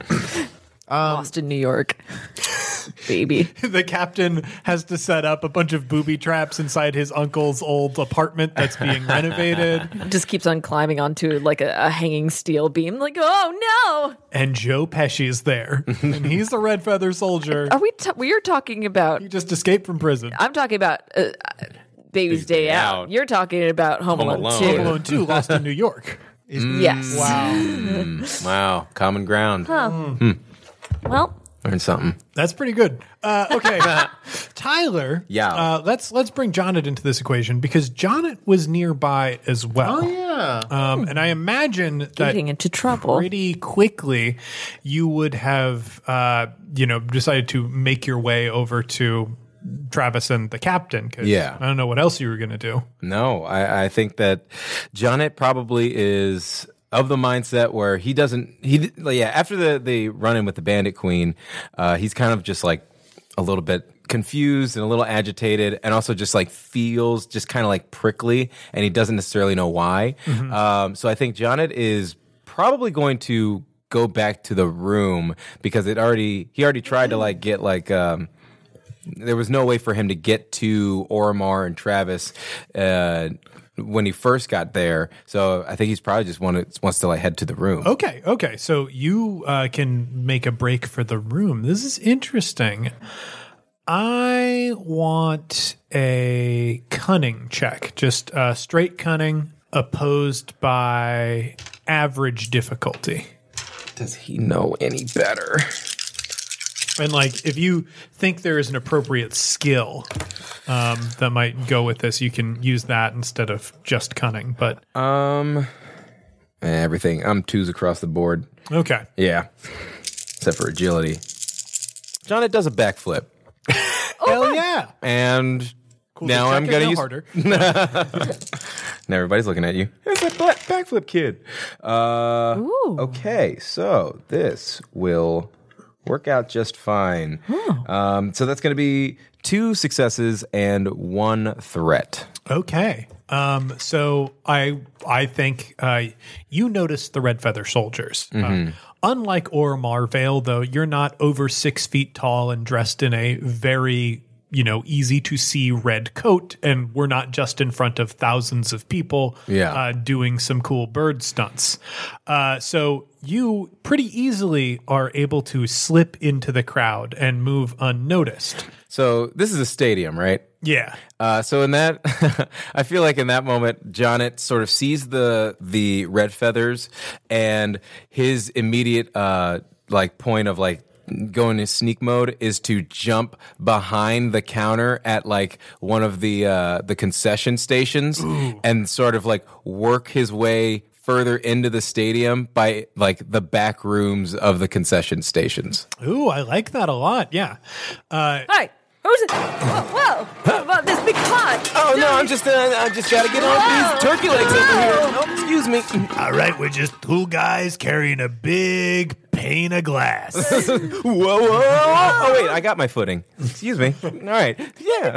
Speaker 3: Lost in New York. Baby.
Speaker 1: The captain has to set up a bunch of booby traps inside his uncle's old apartment that's being renovated.
Speaker 3: Just keeps on climbing onto like a, a hanging steel beam. Like, oh no!
Speaker 1: And Joe Pesci is there. And he's the red feather soldier.
Speaker 3: Are we? T- we are talking about.
Speaker 1: He just escaped from prison.
Speaker 3: I'm talking about uh, Baby's Day,
Speaker 2: Day
Speaker 3: Out.
Speaker 2: Out.
Speaker 3: You're talking about Home,
Speaker 2: Home
Speaker 3: Alone,
Speaker 2: Alone.
Speaker 3: two.
Speaker 1: Home Alone two, Lost in New York.
Speaker 3: Yes.
Speaker 1: Wow.
Speaker 2: Wow, common ground.
Speaker 3: Well,
Speaker 2: Learn something.
Speaker 1: That's pretty good. Uh, okay, Tyler.
Speaker 2: Yeah.
Speaker 1: Uh, let's let's bring Jonnet into this equation because Jonnet was nearby as well.
Speaker 4: Oh, yeah.
Speaker 1: Um, and I imagine that
Speaker 3: getting into trouble.
Speaker 1: pretty quickly you would have, uh, you know, decided to make your way over to Travis and the captain. 'Cause
Speaker 2: Yeah.
Speaker 1: I don't know what else you were going to do.
Speaker 2: No, I, I think that Jonnet probably is of the mindset where he doesn't, he, yeah, after the, the run in with the Bandit Queen, uh, he's kind of just like a little bit confused and a little agitated and also just like feels just kind of like prickly and he doesn't necessarily know why.
Speaker 1: Mm-hmm.
Speaker 2: Um, so I think Jonnet is probably going to go back to the room because it already, he already tried to like get like, um, there was no way for him to get to Oromar and Travis uh, when he first got there. So I think he's probably just wanted, wants to like head to the room.
Speaker 1: Okay, okay. So you uh, can make a break for the room. This is interesting. I want a cunning check, just uh, straight cunning opposed by average difficulty.
Speaker 2: Does he know any better?
Speaker 1: And like, if you think there is an appropriate skill um, that might go with this, you can use that instead of just cunning. But
Speaker 2: Um, everything. I'm twos across the board.
Speaker 1: okay,
Speaker 2: Yeah, except for agility. Jonnet does a backflip,
Speaker 1: hell yeah!
Speaker 2: and
Speaker 1: Cool,
Speaker 2: now
Speaker 1: check
Speaker 2: I'm
Speaker 1: it
Speaker 2: gonna
Speaker 1: now
Speaker 2: use.
Speaker 1: harder.
Speaker 2: Now everybody's looking at you. It's that black backflip kid. Uh,
Speaker 3: Ooh.
Speaker 2: okay, so this will work out just fine. Um, so that's going to be two successes and one threat.
Speaker 1: Okay. Um, so I I think uh, you noticed the red feather soldiers. Uh, unlike Oromar Vale, though, you're not over six feet tall and dressed in a very you know easy to see red coat, and we're not just in front of thousands of people
Speaker 2: Yeah.
Speaker 1: uh, doing some cool bird stunts. Uh, so you pretty easily are able to slip into the crowd and move unnoticed.
Speaker 2: So this is a stadium, right?
Speaker 1: Yeah.
Speaker 2: Uh, so in that, I feel like in that moment, Jonnet sort of sees the the red feathers, and his immediate uh, like point of like going in sneak mode is to jump behind the counter at like one of the uh, the concession stations and sort of like work his way further into the stadium by like the back rooms of the concession stations.
Speaker 1: Ooh, I like that a lot. Yeah. Uh,
Speaker 3: Hi. Who's it? Whoa, whoa. What about this big pot?
Speaker 2: Oh no, I'm just uh, I just gotta get on
Speaker 3: Whoa.
Speaker 2: these turkey legs over here. Oh, excuse me.
Speaker 1: All right, we're just two guys carrying a big pane of glass.
Speaker 2: Whoa, whoa, whoa. Oh, wait, I got my footing. Excuse me. All right. Yeah.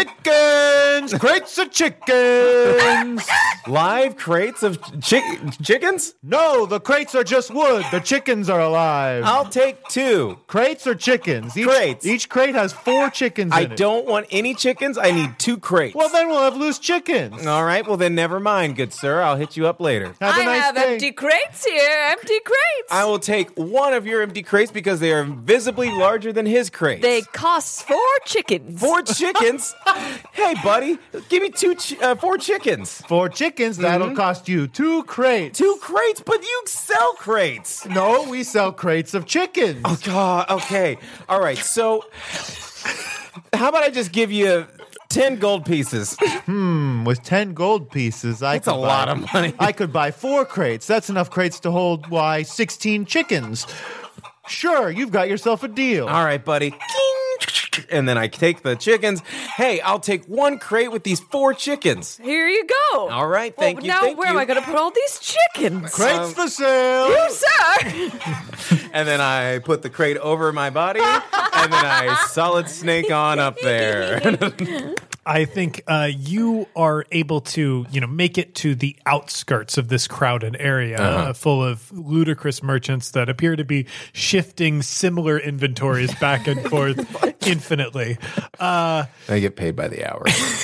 Speaker 4: Chickens! Crates of chickens!
Speaker 2: Live crates of chick- chickens?
Speaker 4: No, the crates are just wood. The chickens are alive.
Speaker 2: I'll take two.
Speaker 4: Crates or chickens? Each,
Speaker 2: Crates.
Speaker 4: Each crate has four chickens
Speaker 2: I
Speaker 4: in it.
Speaker 2: don't want any chickens. I need two crates.
Speaker 4: Well, then we'll have loose chickens.
Speaker 2: All right. Well, then never mind, good sir. I'll hit you up later.
Speaker 4: Have a
Speaker 3: I
Speaker 4: nice
Speaker 3: have
Speaker 4: day.
Speaker 3: empty crates here. Empty crates.
Speaker 2: I will take one of your empty crates because they are visibly larger than his crates.
Speaker 3: They cost four chickens.
Speaker 2: Four chickens? Hey, buddy, give me two, chi- uh, four chickens.
Speaker 4: For chickens, that'll cost you two crates.
Speaker 2: Two crates, but you sell crates.
Speaker 4: No, we sell crates of chickens.
Speaker 2: Oh, God. Okay. All right. So How about I just give you ten gold pieces?
Speaker 4: With ten gold pieces, I
Speaker 2: That's
Speaker 4: could
Speaker 2: a
Speaker 4: buy,
Speaker 2: lot of money.
Speaker 4: I could buy four crates. That's enough crates to hold, why, sixteen chickens. Sure, you've got yourself a deal.
Speaker 2: All right, buddy. And then I take the chickens. Hey, I'll take one crate with these four chickens.
Speaker 3: Here you go.
Speaker 2: All right,
Speaker 3: Well,
Speaker 2: thank you.
Speaker 3: now
Speaker 2: thank
Speaker 3: where
Speaker 2: you.
Speaker 3: am I going to put all these chickens?
Speaker 4: Crates for sale.
Speaker 3: You, sir.
Speaker 2: And then I put the crate over my body, and then I solid snake on up there.
Speaker 1: I think uh, you are able to, you know, make it to the outskirts of this crowded area uh, full of ludicrous merchants that appear to be shifting similar inventories back and forth infinitely. Uh,
Speaker 2: I get paid by the hour.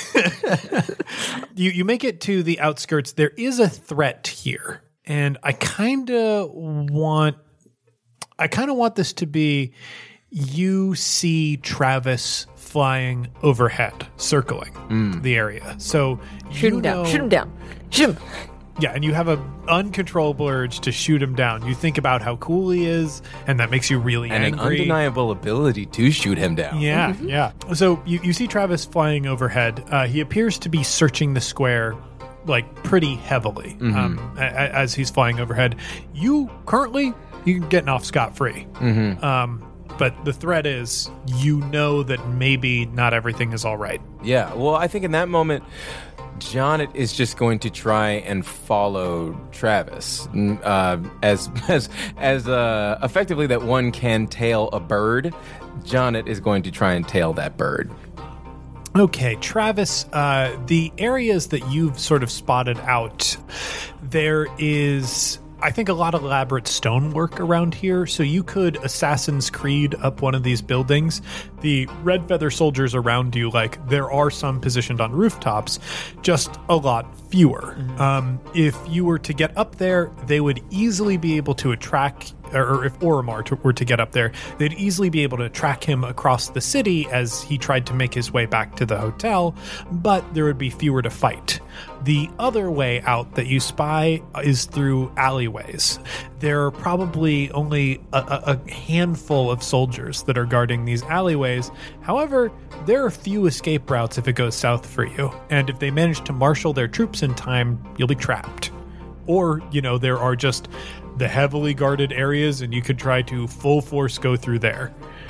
Speaker 1: you you make it to the outskirts. There is a threat here, and I kind of want, I kind of want this to be. You see Travis flying overhead, circling the area. So
Speaker 3: Shoot
Speaker 1: you
Speaker 3: him down.
Speaker 1: know-
Speaker 3: Shoot him down. Shoot him.
Speaker 1: Yeah, and you have an uncontrollable urge to shoot him down. You think about how cool he is, and that makes you really
Speaker 2: And an
Speaker 1: angry.
Speaker 2: undeniable ability to shoot him down.
Speaker 1: Yeah, yeah. So you, you see Travis flying overhead. Uh, he appears to be searching the square like pretty heavily um, a- a- as he's flying overhead. You currently, you're getting off scot-free. Um, but the threat is you know that maybe not everything is all right.
Speaker 2: Yeah, well, I think in that moment, Jonnet is just going to try and follow Travis n- uh, as as as uh, effectively that one can tail a bird. Jonnet is going to try and tail that bird.
Speaker 1: Okay, Travis, uh, the areas that you've sort of spotted out, there is, I think, a lot of elaborate stonework around here. So you could Assassin's Creed up one of these buildings. The Red Feather soldiers around you, like, there are some positioned on rooftops, just a lot fewer. Um, if you were to get up there, they would easily be able to attract, or if Oromar to, were to get up there, they'd easily be able to track him across the city as he tried to make his way back to the hotel, but there would be fewer to fight. The other way out that you spy is through alleyways. There are probably only a, a, a handful of soldiers that are guarding these alleyways. However, there are few escape routes if it goes south for you, and if they manage to marshal their troops in time, you'll be trapped. Or, you know, there are just the heavily guarded areas, and you could try to full force go through there.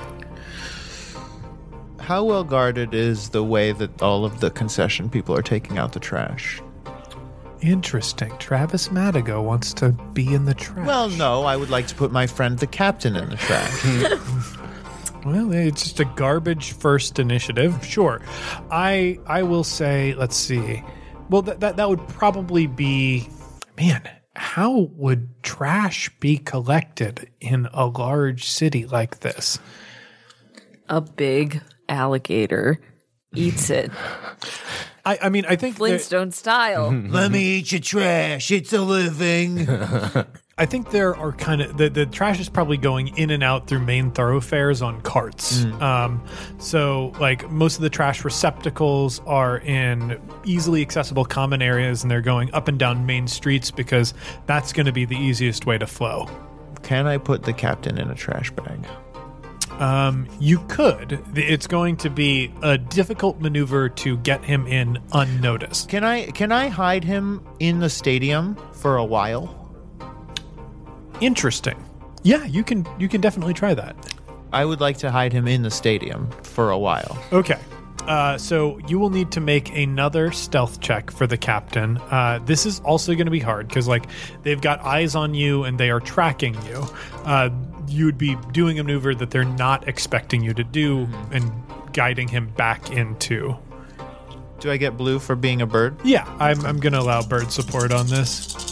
Speaker 4: How well guarded is the way that all of the concession people are taking out the trash?
Speaker 1: Interesting. Travis Madigo wants to be in the trash.
Speaker 4: Well, no, I would like to put my friend the captain in the trash.
Speaker 1: Well, it's just a garbage first initiative. Sure. I I will say, let's see. Well, that that, that would probably be, man, how would trash be collected in a large city like this?
Speaker 3: A big alligator eats it.
Speaker 1: I, I mean, I think that-
Speaker 3: Flintstone style.
Speaker 4: Let me eat your trash. It's a living.
Speaker 1: I think there are kind of the, the trash is probably going in and out through main thoroughfares on carts. Um, so like most of the trash receptacles are in easily accessible common areas, and they're going up and down main streets because that's going to be the easiest way to flow.
Speaker 4: Can I put the captain in a trash bag?
Speaker 1: Um, you could. It's going to be a difficult maneuver to get him in unnoticed.
Speaker 4: Can I can I hide him in the stadium for a while?
Speaker 1: Interesting. Yeah, you can. You can definitely try that.
Speaker 4: I would like to hide him in the stadium for a while.
Speaker 1: Okay. Uh, so you will need to make another stealth check for the captain. Uh, this is also going to be hard because, like, they've got eyes on you and they are tracking you. Uh, you would be doing a maneuver that they're not expecting you to do and guiding him back into.
Speaker 4: Do I get blue for being a bird?
Speaker 1: Yeah, I'm, I'm going to allow bird support on this.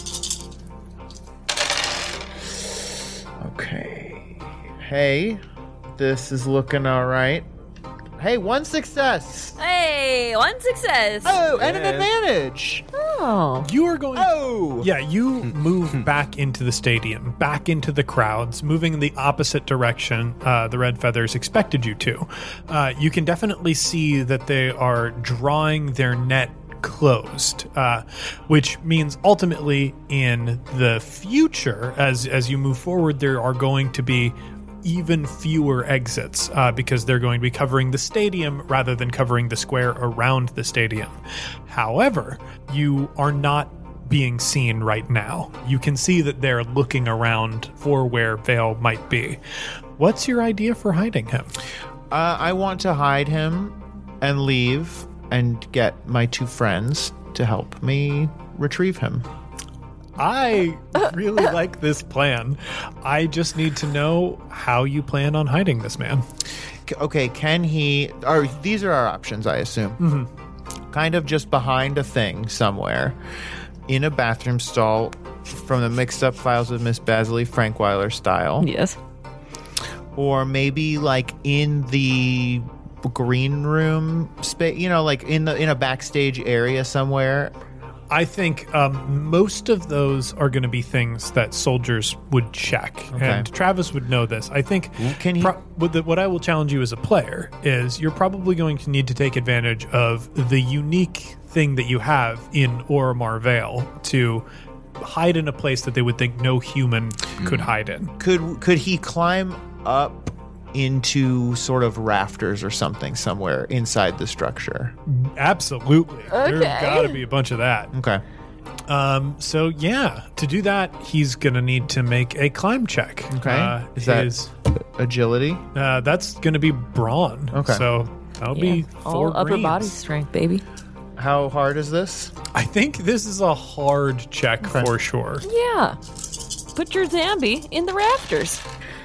Speaker 4: Okay. Hey, this is looking all right. Hey, one success.
Speaker 3: Hey, one success.
Speaker 4: Oh, and an
Speaker 2: Yes.
Speaker 4: advantage.
Speaker 3: Oh.
Speaker 1: You are going.
Speaker 4: Oh.
Speaker 1: Yeah, you move back into the stadium, back into the crowds, moving in the opposite direction uh, the Red Feathers expected you to. Uh, you can definitely see that they are drawing their net closed, uh, which means ultimately in the future, as as you move forward, there are going to be even fewer exits uh, because they're going to be covering the stadium rather than covering the square around the stadium. However, you are not being seen right now. You can see that they're looking around for where Vale might be. What's your idea for hiding him?
Speaker 4: Uh, I want to hide him and leave and get my two friends to help me retrieve him.
Speaker 1: I really like this plan. I just need to know how you plan on hiding this man.
Speaker 4: C- Okay, can he... Are, these are our options, I assume. Mm-hmm. Kind of just behind a thing somewhere. In a bathroom stall from the Mixed Up Files of Miss Basiley Frankweiler style.
Speaker 3: Yes.
Speaker 4: Or maybe like in the green room space, you know, like in the in a backstage area somewhere.
Speaker 1: I think um, most of those are going to be things that soldiers would check,
Speaker 4: Okay.
Speaker 1: and Travis would know this. I think
Speaker 4: Can he-
Speaker 1: pro- what, the, what I will challenge you as a player is you're probably going to need to take advantage of the unique thing that you have in Oromar Vale to hide in a place that they would think no human could hide in.
Speaker 4: Could could he climb up into sort of rafters or something somewhere inside the structure?
Speaker 1: Absolutely. There's
Speaker 3: Okay.
Speaker 1: got to be a bunch of that.
Speaker 4: Okay.
Speaker 1: Um, so, yeah, to do that, he's going to need to make a climb check.
Speaker 4: Okay.
Speaker 1: Uh,
Speaker 4: Is that
Speaker 1: his-
Speaker 4: agility?
Speaker 1: Uh, that's going to be brawn.
Speaker 4: Okay.
Speaker 1: So that'll
Speaker 3: Yeah.
Speaker 1: be four
Speaker 3: All upper
Speaker 1: greens.
Speaker 3: body strength, baby.
Speaker 4: How hard is this?
Speaker 1: I think this is a hard check
Speaker 4: Okay.
Speaker 1: for sure.
Speaker 3: Yeah. Put your Zambi in the rafters.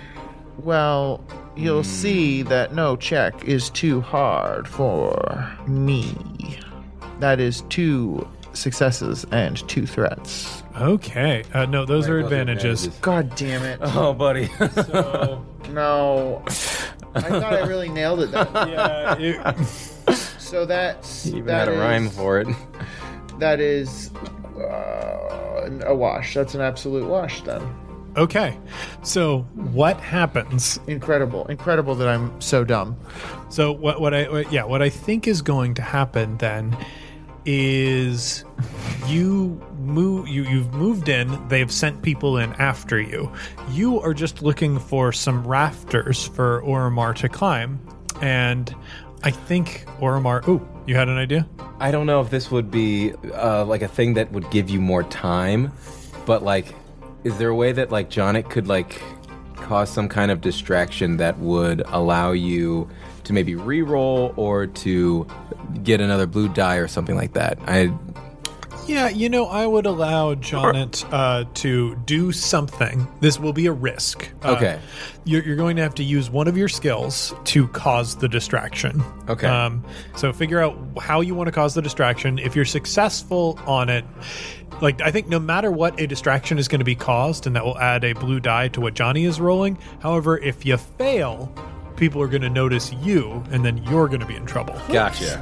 Speaker 4: Well, you'll see that no check is too hard for me. That is two successes and two threats.
Speaker 1: Okay. Uh, no, those are advantages.
Speaker 4: God damn it.
Speaker 2: Oh, buddy.
Speaker 4: No. I thought I really nailed it that
Speaker 1: Yeah. it-
Speaker 4: So that's
Speaker 2: Even
Speaker 4: that
Speaker 2: had a
Speaker 4: is-
Speaker 2: rhyme for it.
Speaker 4: That is uh, a wash. That's an absolute wash then.
Speaker 1: okay. So what happens?
Speaker 4: Incredible. Incredible that I'm so dumb.
Speaker 1: So what? What I? What, yeah. What I think is going to happen then is you move. You you've moved in. They've sent people in after you. You are just looking for some rafters for Oromar to climb, and I think Oromar. Oh, you had an idea?
Speaker 2: I don't know if this would be uh, like a thing that would give you more time, but like, is there a way that like Jonik could like cause some kind of distraction that would allow you to maybe re-roll or to get another blue die or something like that? I
Speaker 1: Yeah, you know, I would allow Jonet uh, to do something. This will be a risk. Uh,
Speaker 2: Okay.
Speaker 1: You're, you're going to have to use one of your skills to cause the distraction.
Speaker 2: Okay.
Speaker 1: Um, so figure out how you want to cause the distraction. If you're successful on it, like I think no matter what, a distraction is going to be caused, and that will add a blue die to what Johnny is rolling. However, if you fail, people are going to notice you, and then you're going to be in trouble.
Speaker 2: gotcha.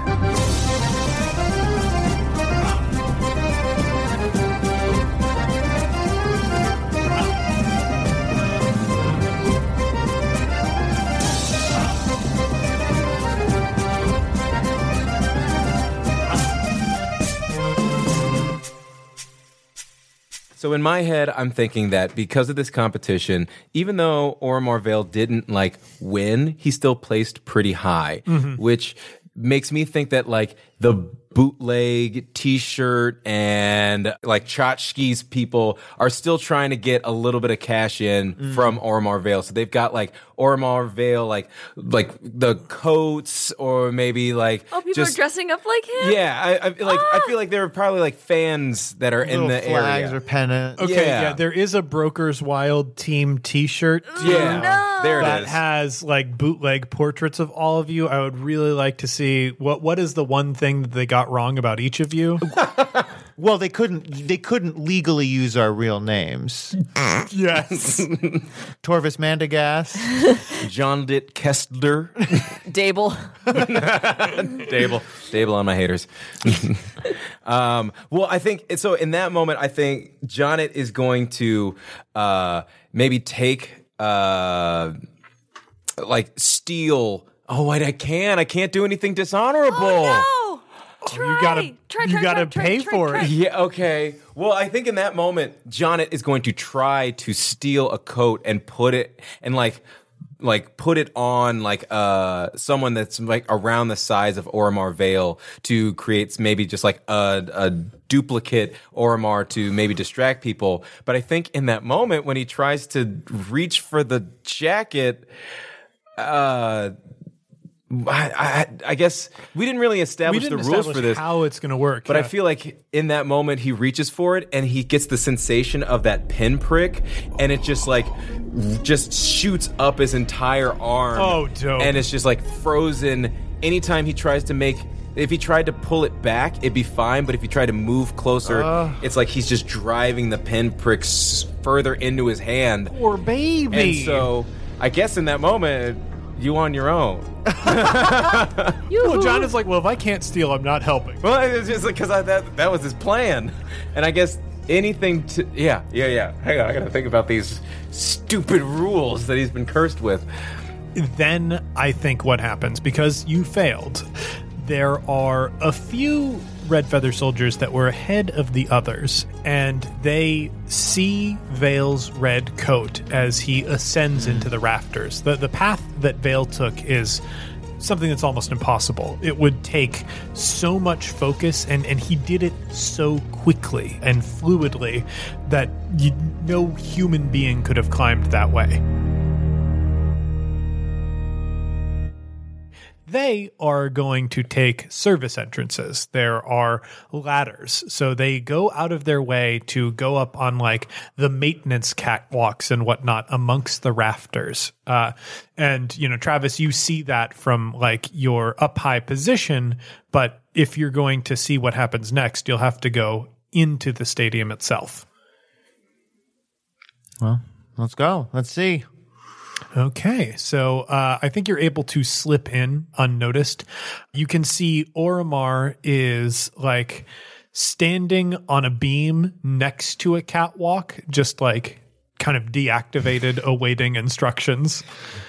Speaker 2: So in my head, I'm thinking that because of this competition, even though Oromar Vale didn't like win, he still placed pretty high, which makes me think that like the bootleg t-shirt and like tchotchkes people are still trying to get a little bit of cash in mm. from Oromar Vale. So they've got like Oromar Vale, like like the coats, or maybe like
Speaker 3: Oh, people
Speaker 2: just,
Speaker 3: are dressing up like him?
Speaker 2: yeah, I, I like I feel like there are probably like fans that are
Speaker 4: Little
Speaker 2: in the
Speaker 4: flags
Speaker 2: area.
Speaker 4: or pennants.
Speaker 1: Okay, yeah.
Speaker 2: Yeah.
Speaker 1: there is a Brokers Wild team T-shirt.
Speaker 2: Yeah,
Speaker 3: no.
Speaker 2: there it
Speaker 1: that
Speaker 2: is.
Speaker 1: has like bootleg portraits of all of you. I would really like to see what what is the one thing that they got wrong about each of you.
Speaker 4: Well, they couldn't. They couldn't legally use our real names.
Speaker 1: Yes.
Speaker 4: Torvis Mandagast.
Speaker 2: John Dit Kestler.
Speaker 3: Dable.
Speaker 2: Dable. Dable on my haters. um, well, I think, so in that moment, I think Jonet is going to uh, maybe take, uh, like, steal. Oh, wait, I can't. I can't do anything dishonorable.
Speaker 3: Oh, Try.
Speaker 1: You gotta,
Speaker 3: Try,
Speaker 1: you
Speaker 3: try,
Speaker 1: gotta
Speaker 3: try,
Speaker 1: pay
Speaker 3: try,
Speaker 1: for
Speaker 3: try,
Speaker 1: it.
Speaker 3: try.
Speaker 2: Yeah, okay. Well, I think in that moment, Jonnet is going to try to steal a coat and put it and like like put it on like uh someone that's like around the size of Oromar Vale to create maybe just like a, a duplicate Oromar to maybe distract people. But I think in that moment when he tries to reach for the jacket, uh I, I, I guess we didn't really
Speaker 1: We
Speaker 2: establish
Speaker 1: didn't
Speaker 2: the rules
Speaker 1: establish
Speaker 2: for this.
Speaker 1: how it's going to work.
Speaker 2: But
Speaker 1: yeah.
Speaker 2: I feel like in that moment he reaches for it and he gets the sensation of that pinprick and it just like just shoots up his entire arm.
Speaker 1: Oh, dope.
Speaker 2: And it's just like frozen. Anytime he tries to make, if he tried to pull it back, it'd be fine. But if he tried to move closer,
Speaker 1: Uh.
Speaker 2: it's like he's just driving the pinprick s- further into his hand.
Speaker 1: Poor baby.
Speaker 2: And so I guess in that moment, you on your own.
Speaker 1: well, John is like, well, if I can't steal, I'm not helping.
Speaker 2: Well, it's just because that that was his plan, and I guess anything to yeah yeah yeah. Hang on, I gotta think about these stupid rules that he's been cursed with.
Speaker 1: Then I think what happens, because you failed, there are a few Red Feather soldiers that were ahead of the others, and they see Vale's red coat as he ascends into the rafters. The the path that Vale took is something that's almost impossible. It would take so much focus, and, and he did it so quickly and fluidly that you, no human being could have climbed that way. They are going to take service entrances. There are ladders. So they go out of their way to go up on like the maintenance catwalks and whatnot amongst the rafters. Uh, and, you know, Travis, you see that from like your up high position. But if you're going to see what happens next, you'll have to go into the stadium itself.
Speaker 4: Well, let's go. Let's see.
Speaker 1: Okay, so uh, I think you're able to slip in unnoticed. You can see Oromar is like standing on a beam next to a catwalk, just like kind of deactivated, awaiting instructions.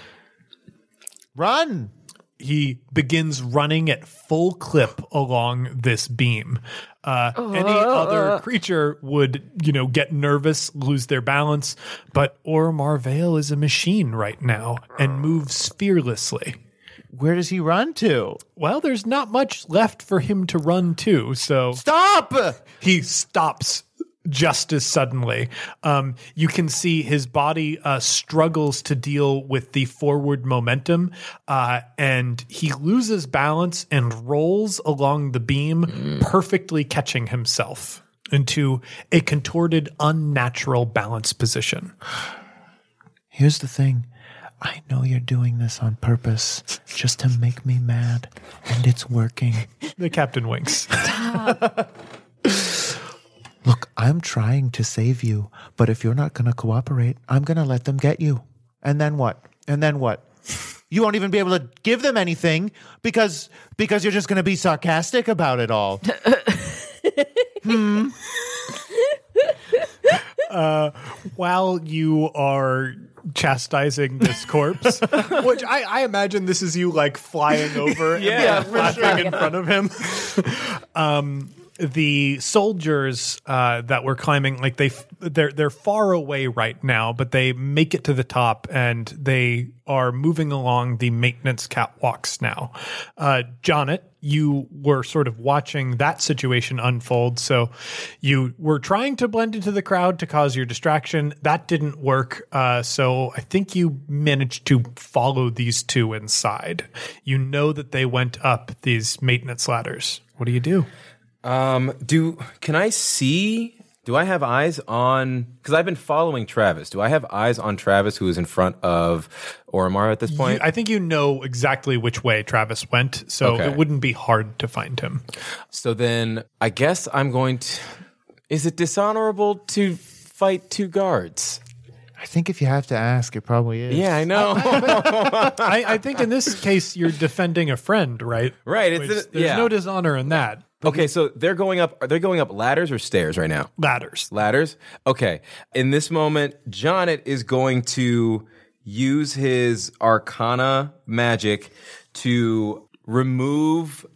Speaker 4: Run!
Speaker 1: He begins running at full clip along this beam. Uh, any other creature would, you know, get nervous, lose their balance, but Oromar Vale is a machine right now and moves fearlessly.
Speaker 4: Where does he run to?
Speaker 1: Well, there's not much left for him to run to, so
Speaker 4: Stop!
Speaker 1: he stops just as suddenly. Um, you can see his body uh, struggles to deal with the forward momentum, uh, and he loses balance and rolls along the beam, perfectly catching himself into a contorted, unnatural balance position.
Speaker 4: Here's the thing. I know you're doing this on purpose just to make me mad, and it's working.
Speaker 1: The captain winks.
Speaker 4: Look, I'm trying to save you, but if you're not going to cooperate, I'm going to let them get you. And then what? And then what? You won't even be able to give them anything because because you're just going to be sarcastic about it all. hmm.
Speaker 1: Uh, while you are chastising this corpse, which I, I imagine this is you like flying over
Speaker 2: Yeah,
Speaker 1: and like, laughing in front of him. um, the soldiers uh, that were climbing, like they they're they're far away right now, but they make it to the top and they are moving along the maintenance catwalks now. Uh, Jonnet, you were sort of watching that situation unfold, so you were trying to blend into the crowd to cause your distraction. That didn't work, uh, so I think you managed to follow these two inside. You know that they went up these maintenance ladders. What do you do?
Speaker 2: Um, do can I see? Do I have eyes on? Because I've been following Travis. Do I have eyes on Travis, who is in front of Oromar at this point?
Speaker 1: You, I think you know exactly which way Travis went, so
Speaker 2: Okay.
Speaker 1: it wouldn't be hard to find him.
Speaker 2: So then, I guess I'm going to. Is it dishonorable to fight two guards?
Speaker 4: I think if you have to ask, it probably is.
Speaker 2: Yeah, I know.
Speaker 1: I, I think in this case you're defending a friend, right?
Speaker 2: Right, it's
Speaker 1: Which-
Speaker 2: a-
Speaker 1: there's
Speaker 2: yeah.
Speaker 1: no dishonor in that.
Speaker 2: Okay, so they're going up. Are they going up ladders or stairs right now?
Speaker 1: Ladders.
Speaker 2: Ladders. Okay. In this moment, Jonnet is going to use his Arcana magic to remove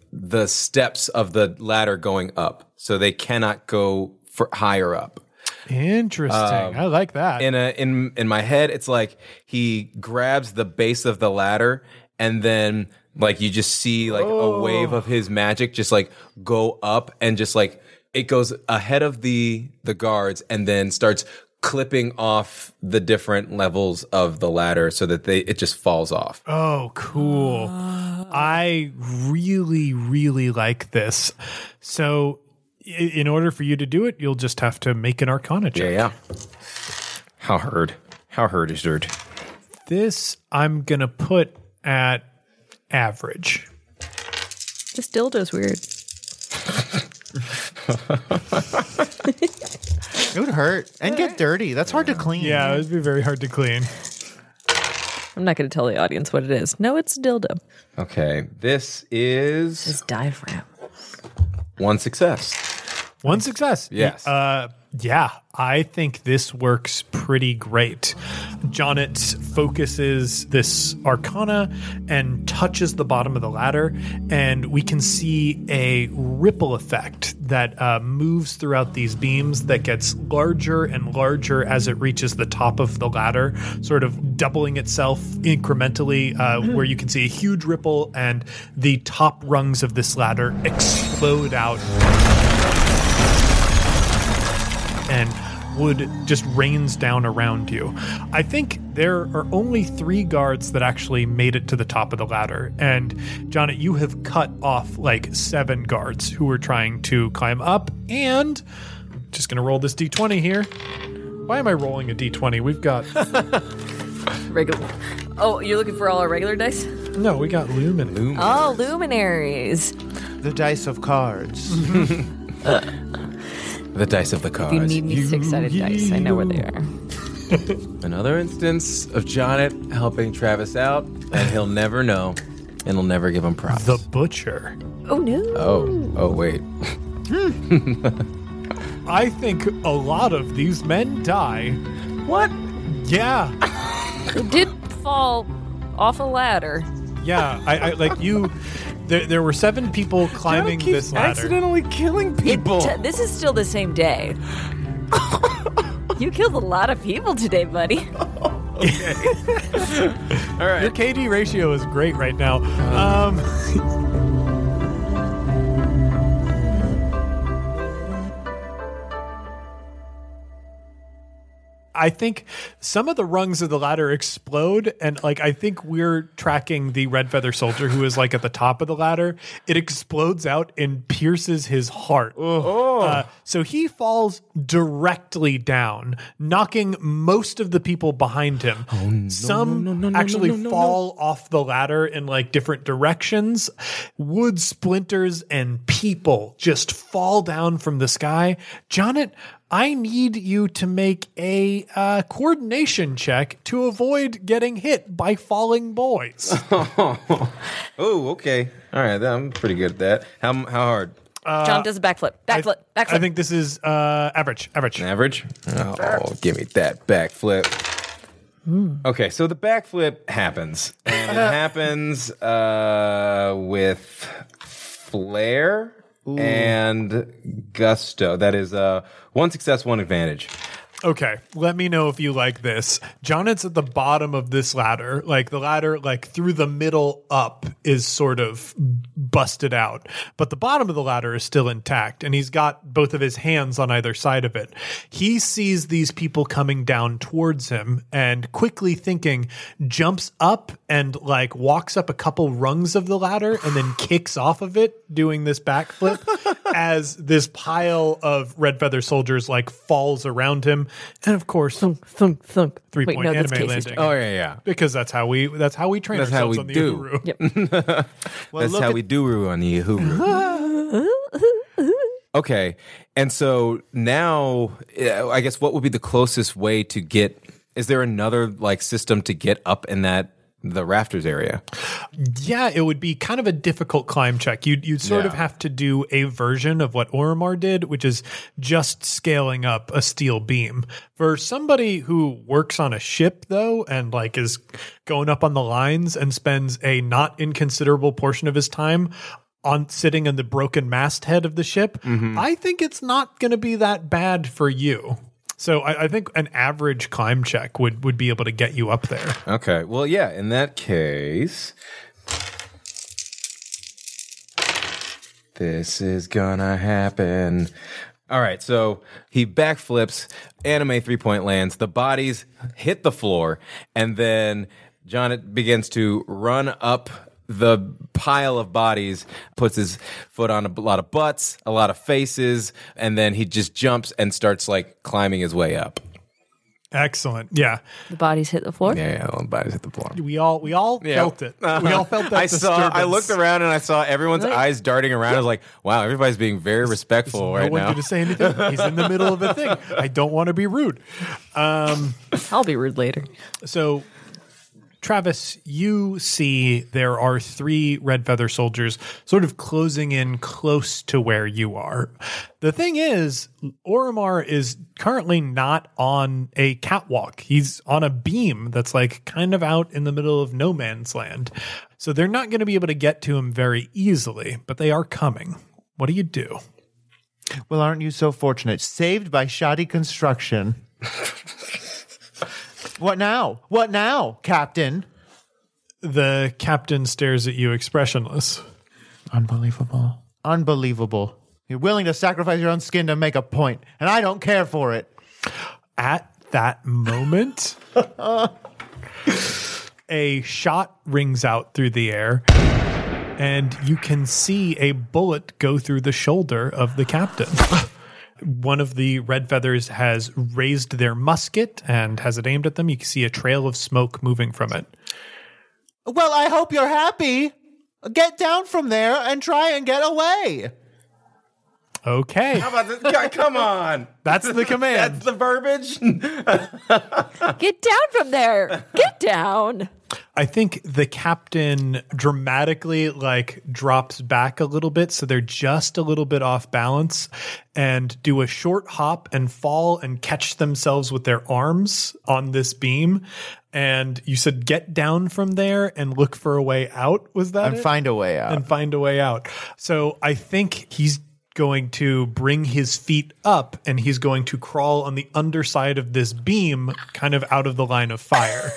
Speaker 2: the steps of the ladder going up, so they cannot go for higher up.
Speaker 1: Interesting. I like that.
Speaker 2: In a in in my head, it's like he grabs the base of the ladder, and then like you just see like a wave of his magic just like go up, and just like it goes ahead of the the guards, and then starts clipping off the different levels of the ladder so that they it just falls off.
Speaker 1: Oh, cool. I really, really like this. So i- in order for you to do it, you'll just have to make an Arcana check.
Speaker 2: Yeah, yeah. How hard? How hard is dirt?
Speaker 1: This I'm going to put at average.
Speaker 3: This dildo's weird.
Speaker 4: It would hurt and get dirty. That's hard to clean.
Speaker 1: Yeah, it would be very hard to clean.
Speaker 3: I'm not going to tell the audience what it is. No, it's a dildo.
Speaker 2: Okay, this is
Speaker 3: It's diaphragm.
Speaker 2: one success.
Speaker 1: One success.
Speaker 2: Yes.
Speaker 1: Uh, yeah, I think this works pretty great. Jonnet focuses this Arcana and touches the bottom of the ladder, and we can see a ripple effect that uh, moves throughout these beams that gets larger and larger as it reaches the top of the ladder, sort of doubling itself incrementally, uh, where you can see a huge ripple and the top rungs of this ladder explode out and wood just rains down around you. I think there are only three guards that actually made it to the top of the ladder. And, Jonnet, you have cut off like seven guards who were trying to climb up. And, just going to roll this d twenty here. Why am I rolling a d twenty? We've got...
Speaker 3: Regular. Oh, you're looking for all our regular dice?
Speaker 1: No, we got luminary.
Speaker 3: Oh, luminaries.
Speaker 4: The dice of cards.
Speaker 2: The dice of the cards.
Speaker 3: If you need me six-sided dice, I know where they are.
Speaker 2: Another instance of Jonnet helping Travis out, and he'll never know, and he'll never give him props.
Speaker 1: The Butcher.
Speaker 3: Oh, no.
Speaker 2: oh, oh, wait.
Speaker 1: I think a lot of these men die.
Speaker 2: What?
Speaker 1: Yeah.
Speaker 3: It did fall off a ladder.
Speaker 1: Yeah, I, I like you. There, there were seven people climbing this ladder.
Speaker 2: Accidentally killing
Speaker 3: It
Speaker 2: people.
Speaker 3: t- this is still the same day. You killed a lot of people today, buddy.
Speaker 2: All right.
Speaker 1: Your K D ratio is great right now. Um, I think some of the rungs of the ladder explode, and like I think we're tracking the red feather soldier who is like at the top of the ladder. It explodes out and pierces his heart. Uh, so he falls directly down, knocking most of the people behind him. Oh, no, some
Speaker 2: no, no, no,
Speaker 1: actually
Speaker 2: no, no, no,
Speaker 1: fall off the ladder in like different directions. Wood splinters and people just fall down from the sky. Jonnet, I need you to make a uh, coordination check to avoid getting hit by falling boys.
Speaker 2: Oh, okay. All right, I'm pretty good at that. How how hard?
Speaker 3: John does a backflip. Backflip.
Speaker 1: I,
Speaker 3: Backflip.
Speaker 1: I think this is uh, average. Average.
Speaker 2: Average? Oh, give me that backflip. Okay, so the backflip happens. And it happens uh, with flair and gusto. That is uh, one success, one advantage.
Speaker 1: Okay, let me know if you like this. Jonnet's at the bottom of this ladder. Like the ladder, like through the middle up is sort of busted out, but the bottom of the ladder is still intact, and he's got both of his hands on either side of it. He sees these people coming down towards him, and quickly thinking, jumps up and like walks up a couple rungs of the ladder, and then kicks off of it, doing this backflip as this pile of red feather soldiers like falls around him. And of course,
Speaker 3: thunk, thunk, thunk.
Speaker 1: three
Speaker 3: Wait,
Speaker 1: point
Speaker 3: no, that's
Speaker 1: anime
Speaker 3: Casey's
Speaker 1: landing.
Speaker 3: turn.
Speaker 2: Oh, yeah, yeah.
Speaker 1: Because that's how we that's how we train
Speaker 2: That's how
Speaker 1: ourselves
Speaker 2: we
Speaker 1: on the
Speaker 2: do.
Speaker 1: Uhuru.
Speaker 3: Yep.
Speaker 4: Well,
Speaker 2: That's
Speaker 4: look
Speaker 2: how
Speaker 4: at-
Speaker 2: we do on the Uhuru. Okay, and so now, uh, I guess what would be the closest way to get? Is there another like system to get up in that the rafters area?
Speaker 1: Yeah, it would be kind of a difficult climb check. You'd you'd sort of
Speaker 2: Yeah.
Speaker 1: have to do a version of what Oromar did, which is just scaling up a steel beam. For somebody who works on a ship though, and like is going up on the lines and spends a not inconsiderable portion of his time on sitting in the broken masthead of the ship,
Speaker 2: Mm-hmm.
Speaker 1: I think it's not going to be that bad for you. So I, I think an average climb check would, would be able to get you up there.
Speaker 2: Okay. Well, yeah, in that case, this is gonna happen. All right, so he backflips, anime three-point lands, the bodies hit the floor, and then John begins to run up the pile of bodies, puts his foot on a lot of butts, a lot of faces, and then he just jumps and starts like climbing his way up.
Speaker 1: Excellent. Yeah.
Speaker 3: The bodies hit the floor.
Speaker 2: Yeah, yeah, all the bodies hit the floor.
Speaker 1: We all we all
Speaker 2: Yeah.
Speaker 1: felt it. We all felt that
Speaker 2: I saw. I
Speaker 1: disturbance.
Speaker 2: looked around and I saw everyone's
Speaker 3: Really?
Speaker 2: eyes darting around. I was like, "Wow, everybody's being very respectful
Speaker 1: No
Speaker 2: right
Speaker 1: one
Speaker 2: now."
Speaker 1: going to say anything. He's in the middle of a thing. I don't want to be rude. Um,
Speaker 3: I'll be rude later.
Speaker 1: so, Travis, you see there are three Red Feather soldiers sort of closing in close to where you are. The thing is, Oromar is currently not on a catwalk. He's on a beam that's like kind of out in the middle of no man's land. So they're not going to be able to get to him very easily, but they are coming. What do you do?
Speaker 4: Well, aren't you so fortunate? Saved by shoddy construction. What now? What now, Captain?
Speaker 1: The captain stares at you expressionless.
Speaker 4: Unbelievable. Unbelievable. You're willing to sacrifice your own skin to make a point, and I don't care for it.
Speaker 1: At that moment, a shot rings out through the air, and you can see a bullet go through the shoulder of the captain. One of the Red Feathers has raised their musket and has it aimed at them. You can see a trail of smoke moving from it.
Speaker 4: Well, I hope you're happy. Get down from there and try and get away.
Speaker 1: Okay,
Speaker 2: How about this? God, come on.
Speaker 1: that's the command.
Speaker 2: That's the verbiage.
Speaker 3: Get down from there. Get down.
Speaker 1: I think the captain dramatically like drops back a little bit, so they're just a little bit off balance, and do a short hop and fall and catch themselves with their arms on this beam. And you said get down from there and look for a way out. Was that
Speaker 4: And
Speaker 1: it?
Speaker 4: find a way out.
Speaker 1: And find a way out. So I think he's going to bring his feet up and he's going to crawl on the underside of this beam, kind of out of the line of fire.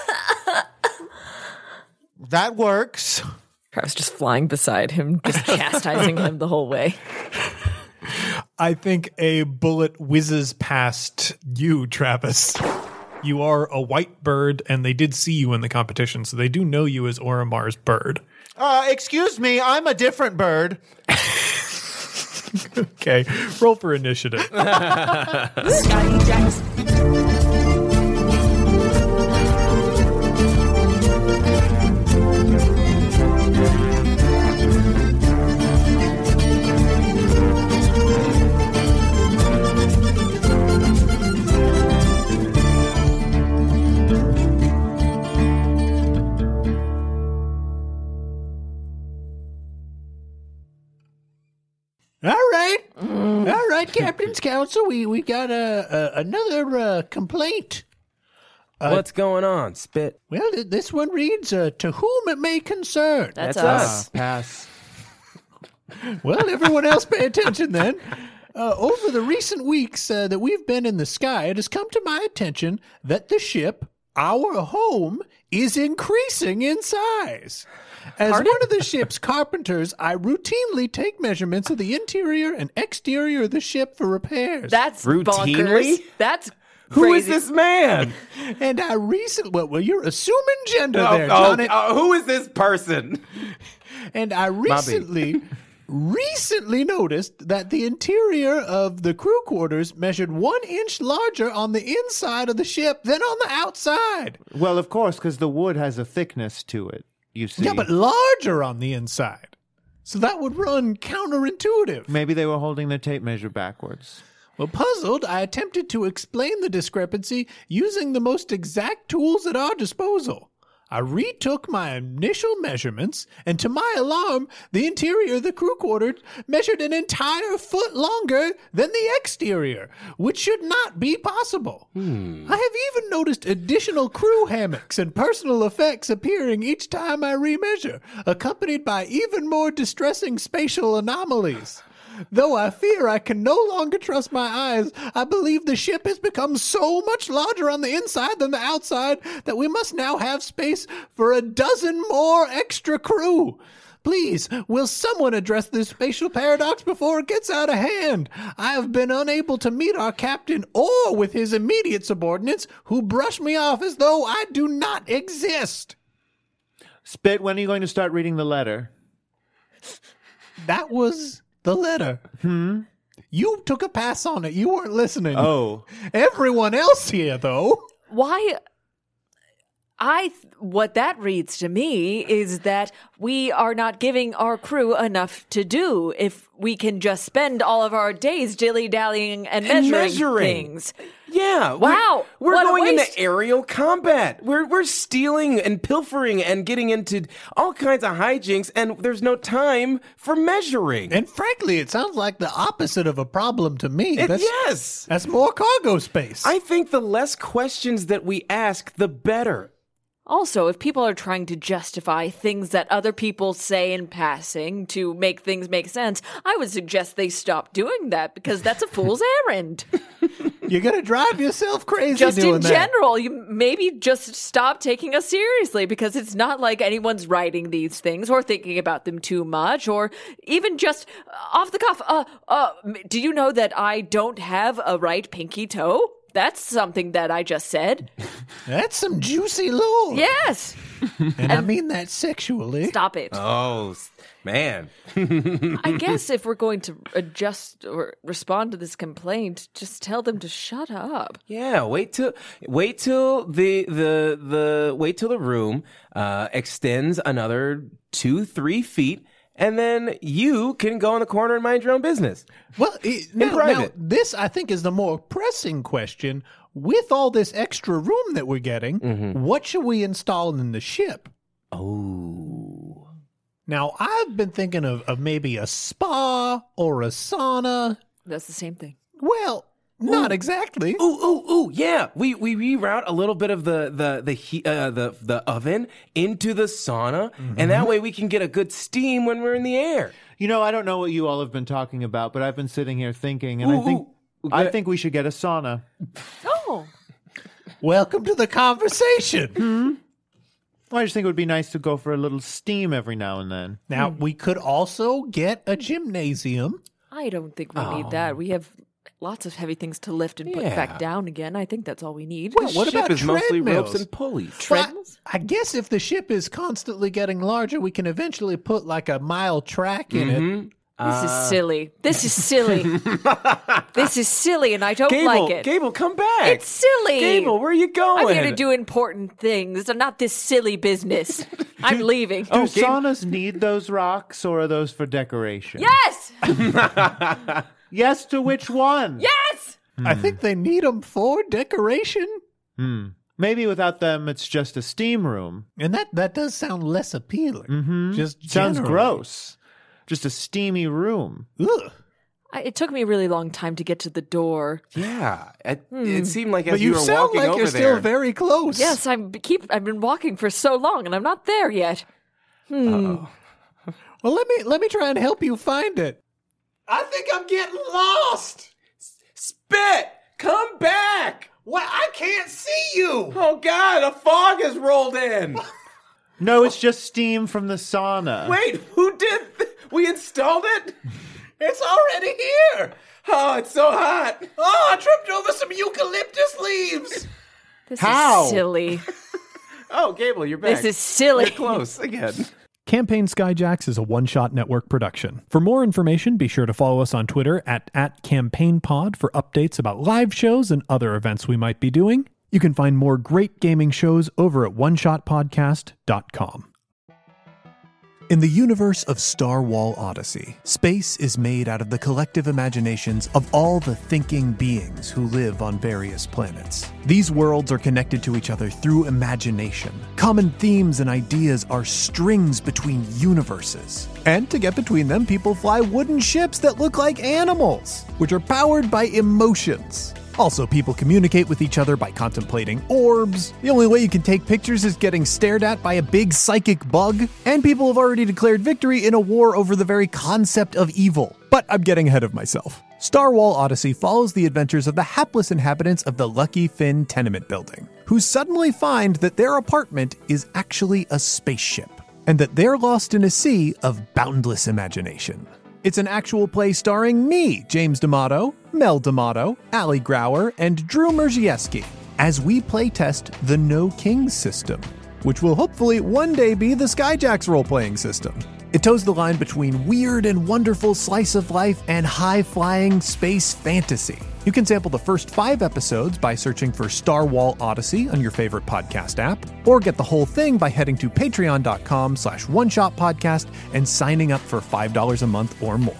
Speaker 4: That works.
Speaker 3: Travis just flying beside him, just chastising him the whole way.
Speaker 1: I think a bullet whizzes past you, Travis. You are a white bird, and they did see you in the competition, so they do know you as Oromar's bird.
Speaker 4: Uh, excuse me, I'm a different bird.
Speaker 1: Okay, roll for initiative.
Speaker 5: Scotty Jackson.
Speaker 7: All right, all right, Captain's Council. We we got a, a another uh, complaint.
Speaker 2: What's going on? Spit.
Speaker 7: Well, th- this one reads, uh, "To whom it may concern."
Speaker 3: That's,
Speaker 2: That's
Speaker 3: us.
Speaker 2: us.
Speaker 4: Pass.
Speaker 7: Well, everyone else pay attention then. Uh, over the recent weeks uh, that we've been in the sky, it has come to my attention that the ship, our home, is increasing in size. As one of the ship's carpenters, I routinely take measurements of the interior and exterior of the ship for repairs.
Speaker 3: That's
Speaker 2: Routinely?
Speaker 3: bonkers. That's
Speaker 2: Who is
Speaker 3: crazy.
Speaker 2: this man?
Speaker 7: and I recently, well, well, you're assuming gender
Speaker 2: Oh,
Speaker 7: there,
Speaker 2: oh,
Speaker 7: Johnny.
Speaker 2: oh, who is this person?
Speaker 7: And I recently, recently noticed that the interior of the crew quarters measured one inch larger on the inside of the ship than on the outside.
Speaker 4: Well, of course, because the wood has a thickness to it, you see.
Speaker 7: Yeah, but larger on the inside. So that would run counterintuitive.
Speaker 4: Maybe they were holding their tape measure backwards.
Speaker 7: Well, puzzled, I attempted to explain the discrepancy using the most exact tools at our disposal. I retook my initial measurements, and to my alarm, the interior of the crew quarters measured an entire foot longer than the exterior, which should not be possible. Hmm. I have even noticed additional crew hammocks and personal effects appearing each time I remeasure, accompanied by even more distressing spatial anomalies. Though I fear I can no longer trust my eyes, I believe the ship has become so much larger on the inside than the outside that we must now have space for a dozen more extra crew. Please, will someone address this spatial paradox before it gets out of hand? I have been unable to meet our captain or with his immediate subordinates, who brush me off as though I do not exist.
Speaker 4: Spit, when are you going to start reading the letter?
Speaker 7: That was... the letter. Hmm? You took a pass on it. You weren't listening.
Speaker 4: Oh.
Speaker 7: Everyone else here, though.
Speaker 3: Why? I what that reads to me is that we are not giving our crew enough to do if we can just spend all of our days dilly-dallying and measuring,
Speaker 2: And measuring.
Speaker 3: things.
Speaker 2: Yeah.
Speaker 3: Wow,
Speaker 2: We're, we're
Speaker 3: what a
Speaker 2: going
Speaker 3: waste.
Speaker 2: into aerial combat. We're we're stealing and pilfering and getting into all kinds of hijinks, and there's no time for measuring.
Speaker 7: And frankly, it sounds like the opposite of a problem to me.
Speaker 2: It-
Speaker 7: that's,
Speaker 2: yes.
Speaker 7: That's more cargo space.
Speaker 2: I think the less questions that we ask, the better.
Speaker 3: Also, if people are trying to justify things that other people say in passing to make things make sense, I would suggest they stop doing that because that's a fool's errand.
Speaker 7: You're going to drive yourself crazy
Speaker 3: Just
Speaker 7: doing
Speaker 3: in
Speaker 7: that.
Speaker 3: general, you maybe just stop taking us seriously because it's not like anyone's writing these things or thinking about them too much or even just uh, off the cuff. Uh, uh, do you know that I don't have a right pinky toe? That's something that I just said.
Speaker 7: That's some juicy lore.
Speaker 3: Yes.
Speaker 7: And I mean that sexually.
Speaker 3: Stop it.
Speaker 2: Oh, s- man.
Speaker 3: I guess if we're going to adjust or respond to this complaint, just tell them to shut up.
Speaker 2: Yeah, wait till wait till the the the wait till the room uh, extends another two three feet, and then you can go in the corner and mind your own business.
Speaker 7: Well, it, now,
Speaker 2: private.
Speaker 7: now, this I think is the more pressing question. With all this extra room that we're getting,
Speaker 2: Mm-hmm.
Speaker 7: what should we install in the ship?
Speaker 2: Oh,
Speaker 7: Now, I've been thinking of, of maybe a spa or a sauna.
Speaker 3: That's the same thing.
Speaker 7: Well, not exactly.
Speaker 2: ooh, ooh, ooh, yeah. We we reroute a little bit of the the the heat, uh, the the oven into the sauna, and that way we can get a good steam when we're in the air.
Speaker 4: You know, I don't know what you all have been talking about, but I've been sitting here thinking, and
Speaker 2: Ooh,
Speaker 4: I think
Speaker 2: ooh.
Speaker 4: I think we should get a sauna.
Speaker 3: Oh.
Speaker 7: Welcome to the conversation.
Speaker 4: Well, I just think it would be nice to go for a little steam every now and then.
Speaker 7: Now, we could also get a gymnasium.
Speaker 3: I don't think we need that. We have lots of heavy things to lift and put
Speaker 2: Yeah.
Speaker 3: back down again. I think that's all we need.
Speaker 7: Well, what
Speaker 2: Ship
Speaker 7: about
Speaker 2: is mostly
Speaker 7: treadmills?
Speaker 2: ropes and pulleys.
Speaker 7: Well,
Speaker 3: Treadmills?
Speaker 7: I guess if the ship is constantly getting larger, we can eventually put like a mile track in it.
Speaker 3: This is silly. This is silly. This is silly, and I don't
Speaker 2: Gable,
Speaker 3: like it.
Speaker 2: Gable, come back.
Speaker 3: It's silly.
Speaker 2: Gable, where are you going?
Speaker 3: I'm here to do important things, and not this silly business. I'm leaving.
Speaker 4: Do
Speaker 2: Oh, Gabe-
Speaker 4: saunas need those rocks, or are those for decoration?
Speaker 3: Yes!
Speaker 4: Yes to which one?
Speaker 3: Yes!
Speaker 7: I think they need them for decoration.
Speaker 4: Maybe without them, it's just a steam room.
Speaker 7: And that, that does sound less appealing. Mm-hmm. Just
Speaker 4: Sounds
Speaker 7: generally.
Speaker 4: gross. Just a steamy room.
Speaker 7: Ugh.
Speaker 3: I, it took me a really long time to get to the door.
Speaker 2: Yeah, it, it seemed like as
Speaker 7: But
Speaker 2: you
Speaker 7: you
Speaker 2: were
Speaker 7: sound
Speaker 2: walking
Speaker 7: like
Speaker 2: over
Speaker 7: you're
Speaker 2: there.
Speaker 7: still very close.
Speaker 3: Yes, I'm keep. I've been walking for so long, and I'm not there yet.
Speaker 7: Well, let me let me try and help you find it. I think I'm getting lost.
Speaker 2: Spit, come back!
Speaker 7: What? I can't see you.
Speaker 2: Oh God, a fog has rolled in.
Speaker 4: No, it's just steam from the sauna.
Speaker 2: Wait, who did? Th- we installed it?
Speaker 7: It's already here.
Speaker 2: Oh, it's so hot.
Speaker 7: Oh, I tripped over some eucalyptus leaves.
Speaker 3: This
Speaker 4: How?
Speaker 3: is silly.
Speaker 2: Oh, Gable, you're back.
Speaker 3: This is silly.
Speaker 2: You're close again.
Speaker 1: Campaign Skyjacks is a one-shot network production. For more information, be sure to follow us on Twitter at, at CampaignPod for updates about live shows and other events we might be doing. You can find more great gaming shows over at one shot podcast dot com.
Speaker 8: In the universe of Star Wall Odyssey, space is made out of the collective imaginations of all the thinking beings who live on various planets. These worlds are connected to each other through imagination. Common themes and ideas are strings between universes. And to get between them, people fly wooden ships that look like animals, which are powered by emotions. Also, people communicate with each other by contemplating orbs. The only way you can take pictures is getting stared at by a big psychic bug. And people have already declared victory in a war over the very concept of evil. But I'm getting ahead of myself. Star Wall Odyssey follows the adventures of the hapless inhabitants of the Lucky Finn tenement building, who suddenly find that their apartment is actually a spaceship, and that they're lost in a sea of boundless imagination. It's an actual play starring me, James D'Amato, Mel D'Amato, Ali Grauer, and Drew Merzieski, as we playtest the No Kings system, which will hopefully one day be the Skyjacks role-playing system. It toes the line between weird and wonderful slice of life and high-flying space fantasy. You can sample the first five episodes by searching for Star Wall Odyssey on your favorite podcast app, or get the whole thing by heading to patreon.com slash one-shot podcast and signing up for five dollars a month or more.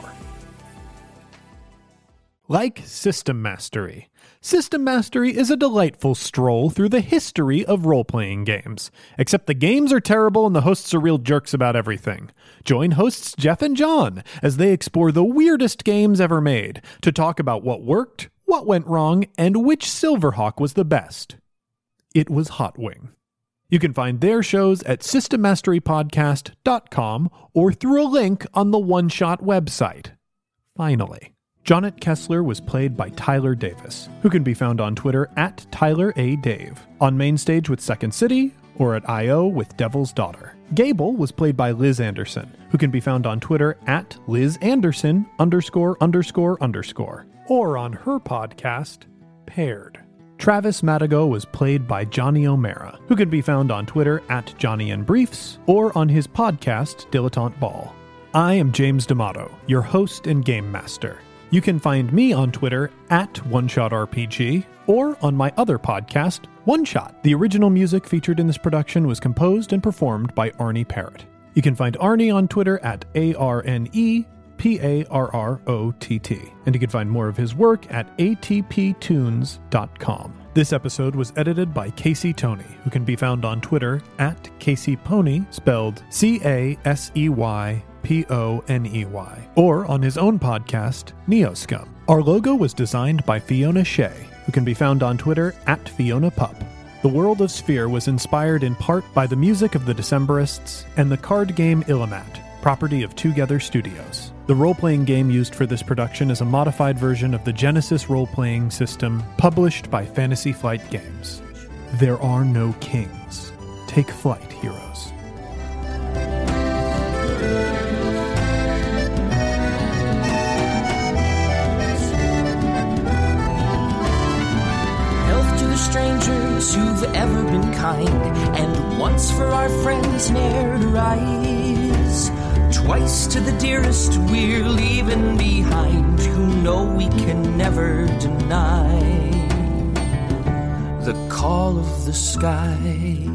Speaker 1: Like System Mastery. System Mastery is a delightful stroll through the history of role-playing games. Except the games are terrible and the hosts are real jerks about everything. Join hosts Jeff and John as they explore the weirdest games ever made to talk about what worked, what went wrong, and which Silverhawk was the best. It was Hot Wing. You can find their shows at system mastery podcast dot com or through a link on the One Shot website. Finally, Jonnet Kessler was played by Tyler Davis, who can be found on Twitter at Tyler A. Dave, on Mainstage with Second City, or at I O with Devil's Daughter. Gable was played by Liz Anderson, who can be found on Twitter at Liz Anderson underscore underscore underscore, or on her podcast, Paired. Travis Madigo was played by Johnny O'Mara, who can be found on Twitter at Johnny and Briefs, or on his podcast, Dilettante Ball. I am James D'Amato, your host and game master. You can find me on Twitter at OneShotRPG or on my other podcast, One Shot. The original music featured in this production was composed and performed by Arnie Parrott. You can find Arnie on Twitter at A R N E P A R R O T T. And you can find more of his work at A T P tunes dot com. This episode was edited by Casey Toney, who can be found on Twitter at Casey Pony, spelled C A S E Y P O N E Y, or on his own podcast, Neoscum. Our logo was designed by Fiona Shea, who can be found on Twitter at Fiona Pup. The world of Sphere was inspired in part by the music of the Decemberists and the card game Illimat, property of Together Studios. The role-playing game used for this production is a modified version of the Genesis role-playing system published by Fantasy Flight Games. There are no kings. Take flight, heroes.
Speaker 5: Strangers who've ever been kind, and once for our friends ne'er to rise, twice to the dearest we're leaving behind, who know we can never deny the call of the sky.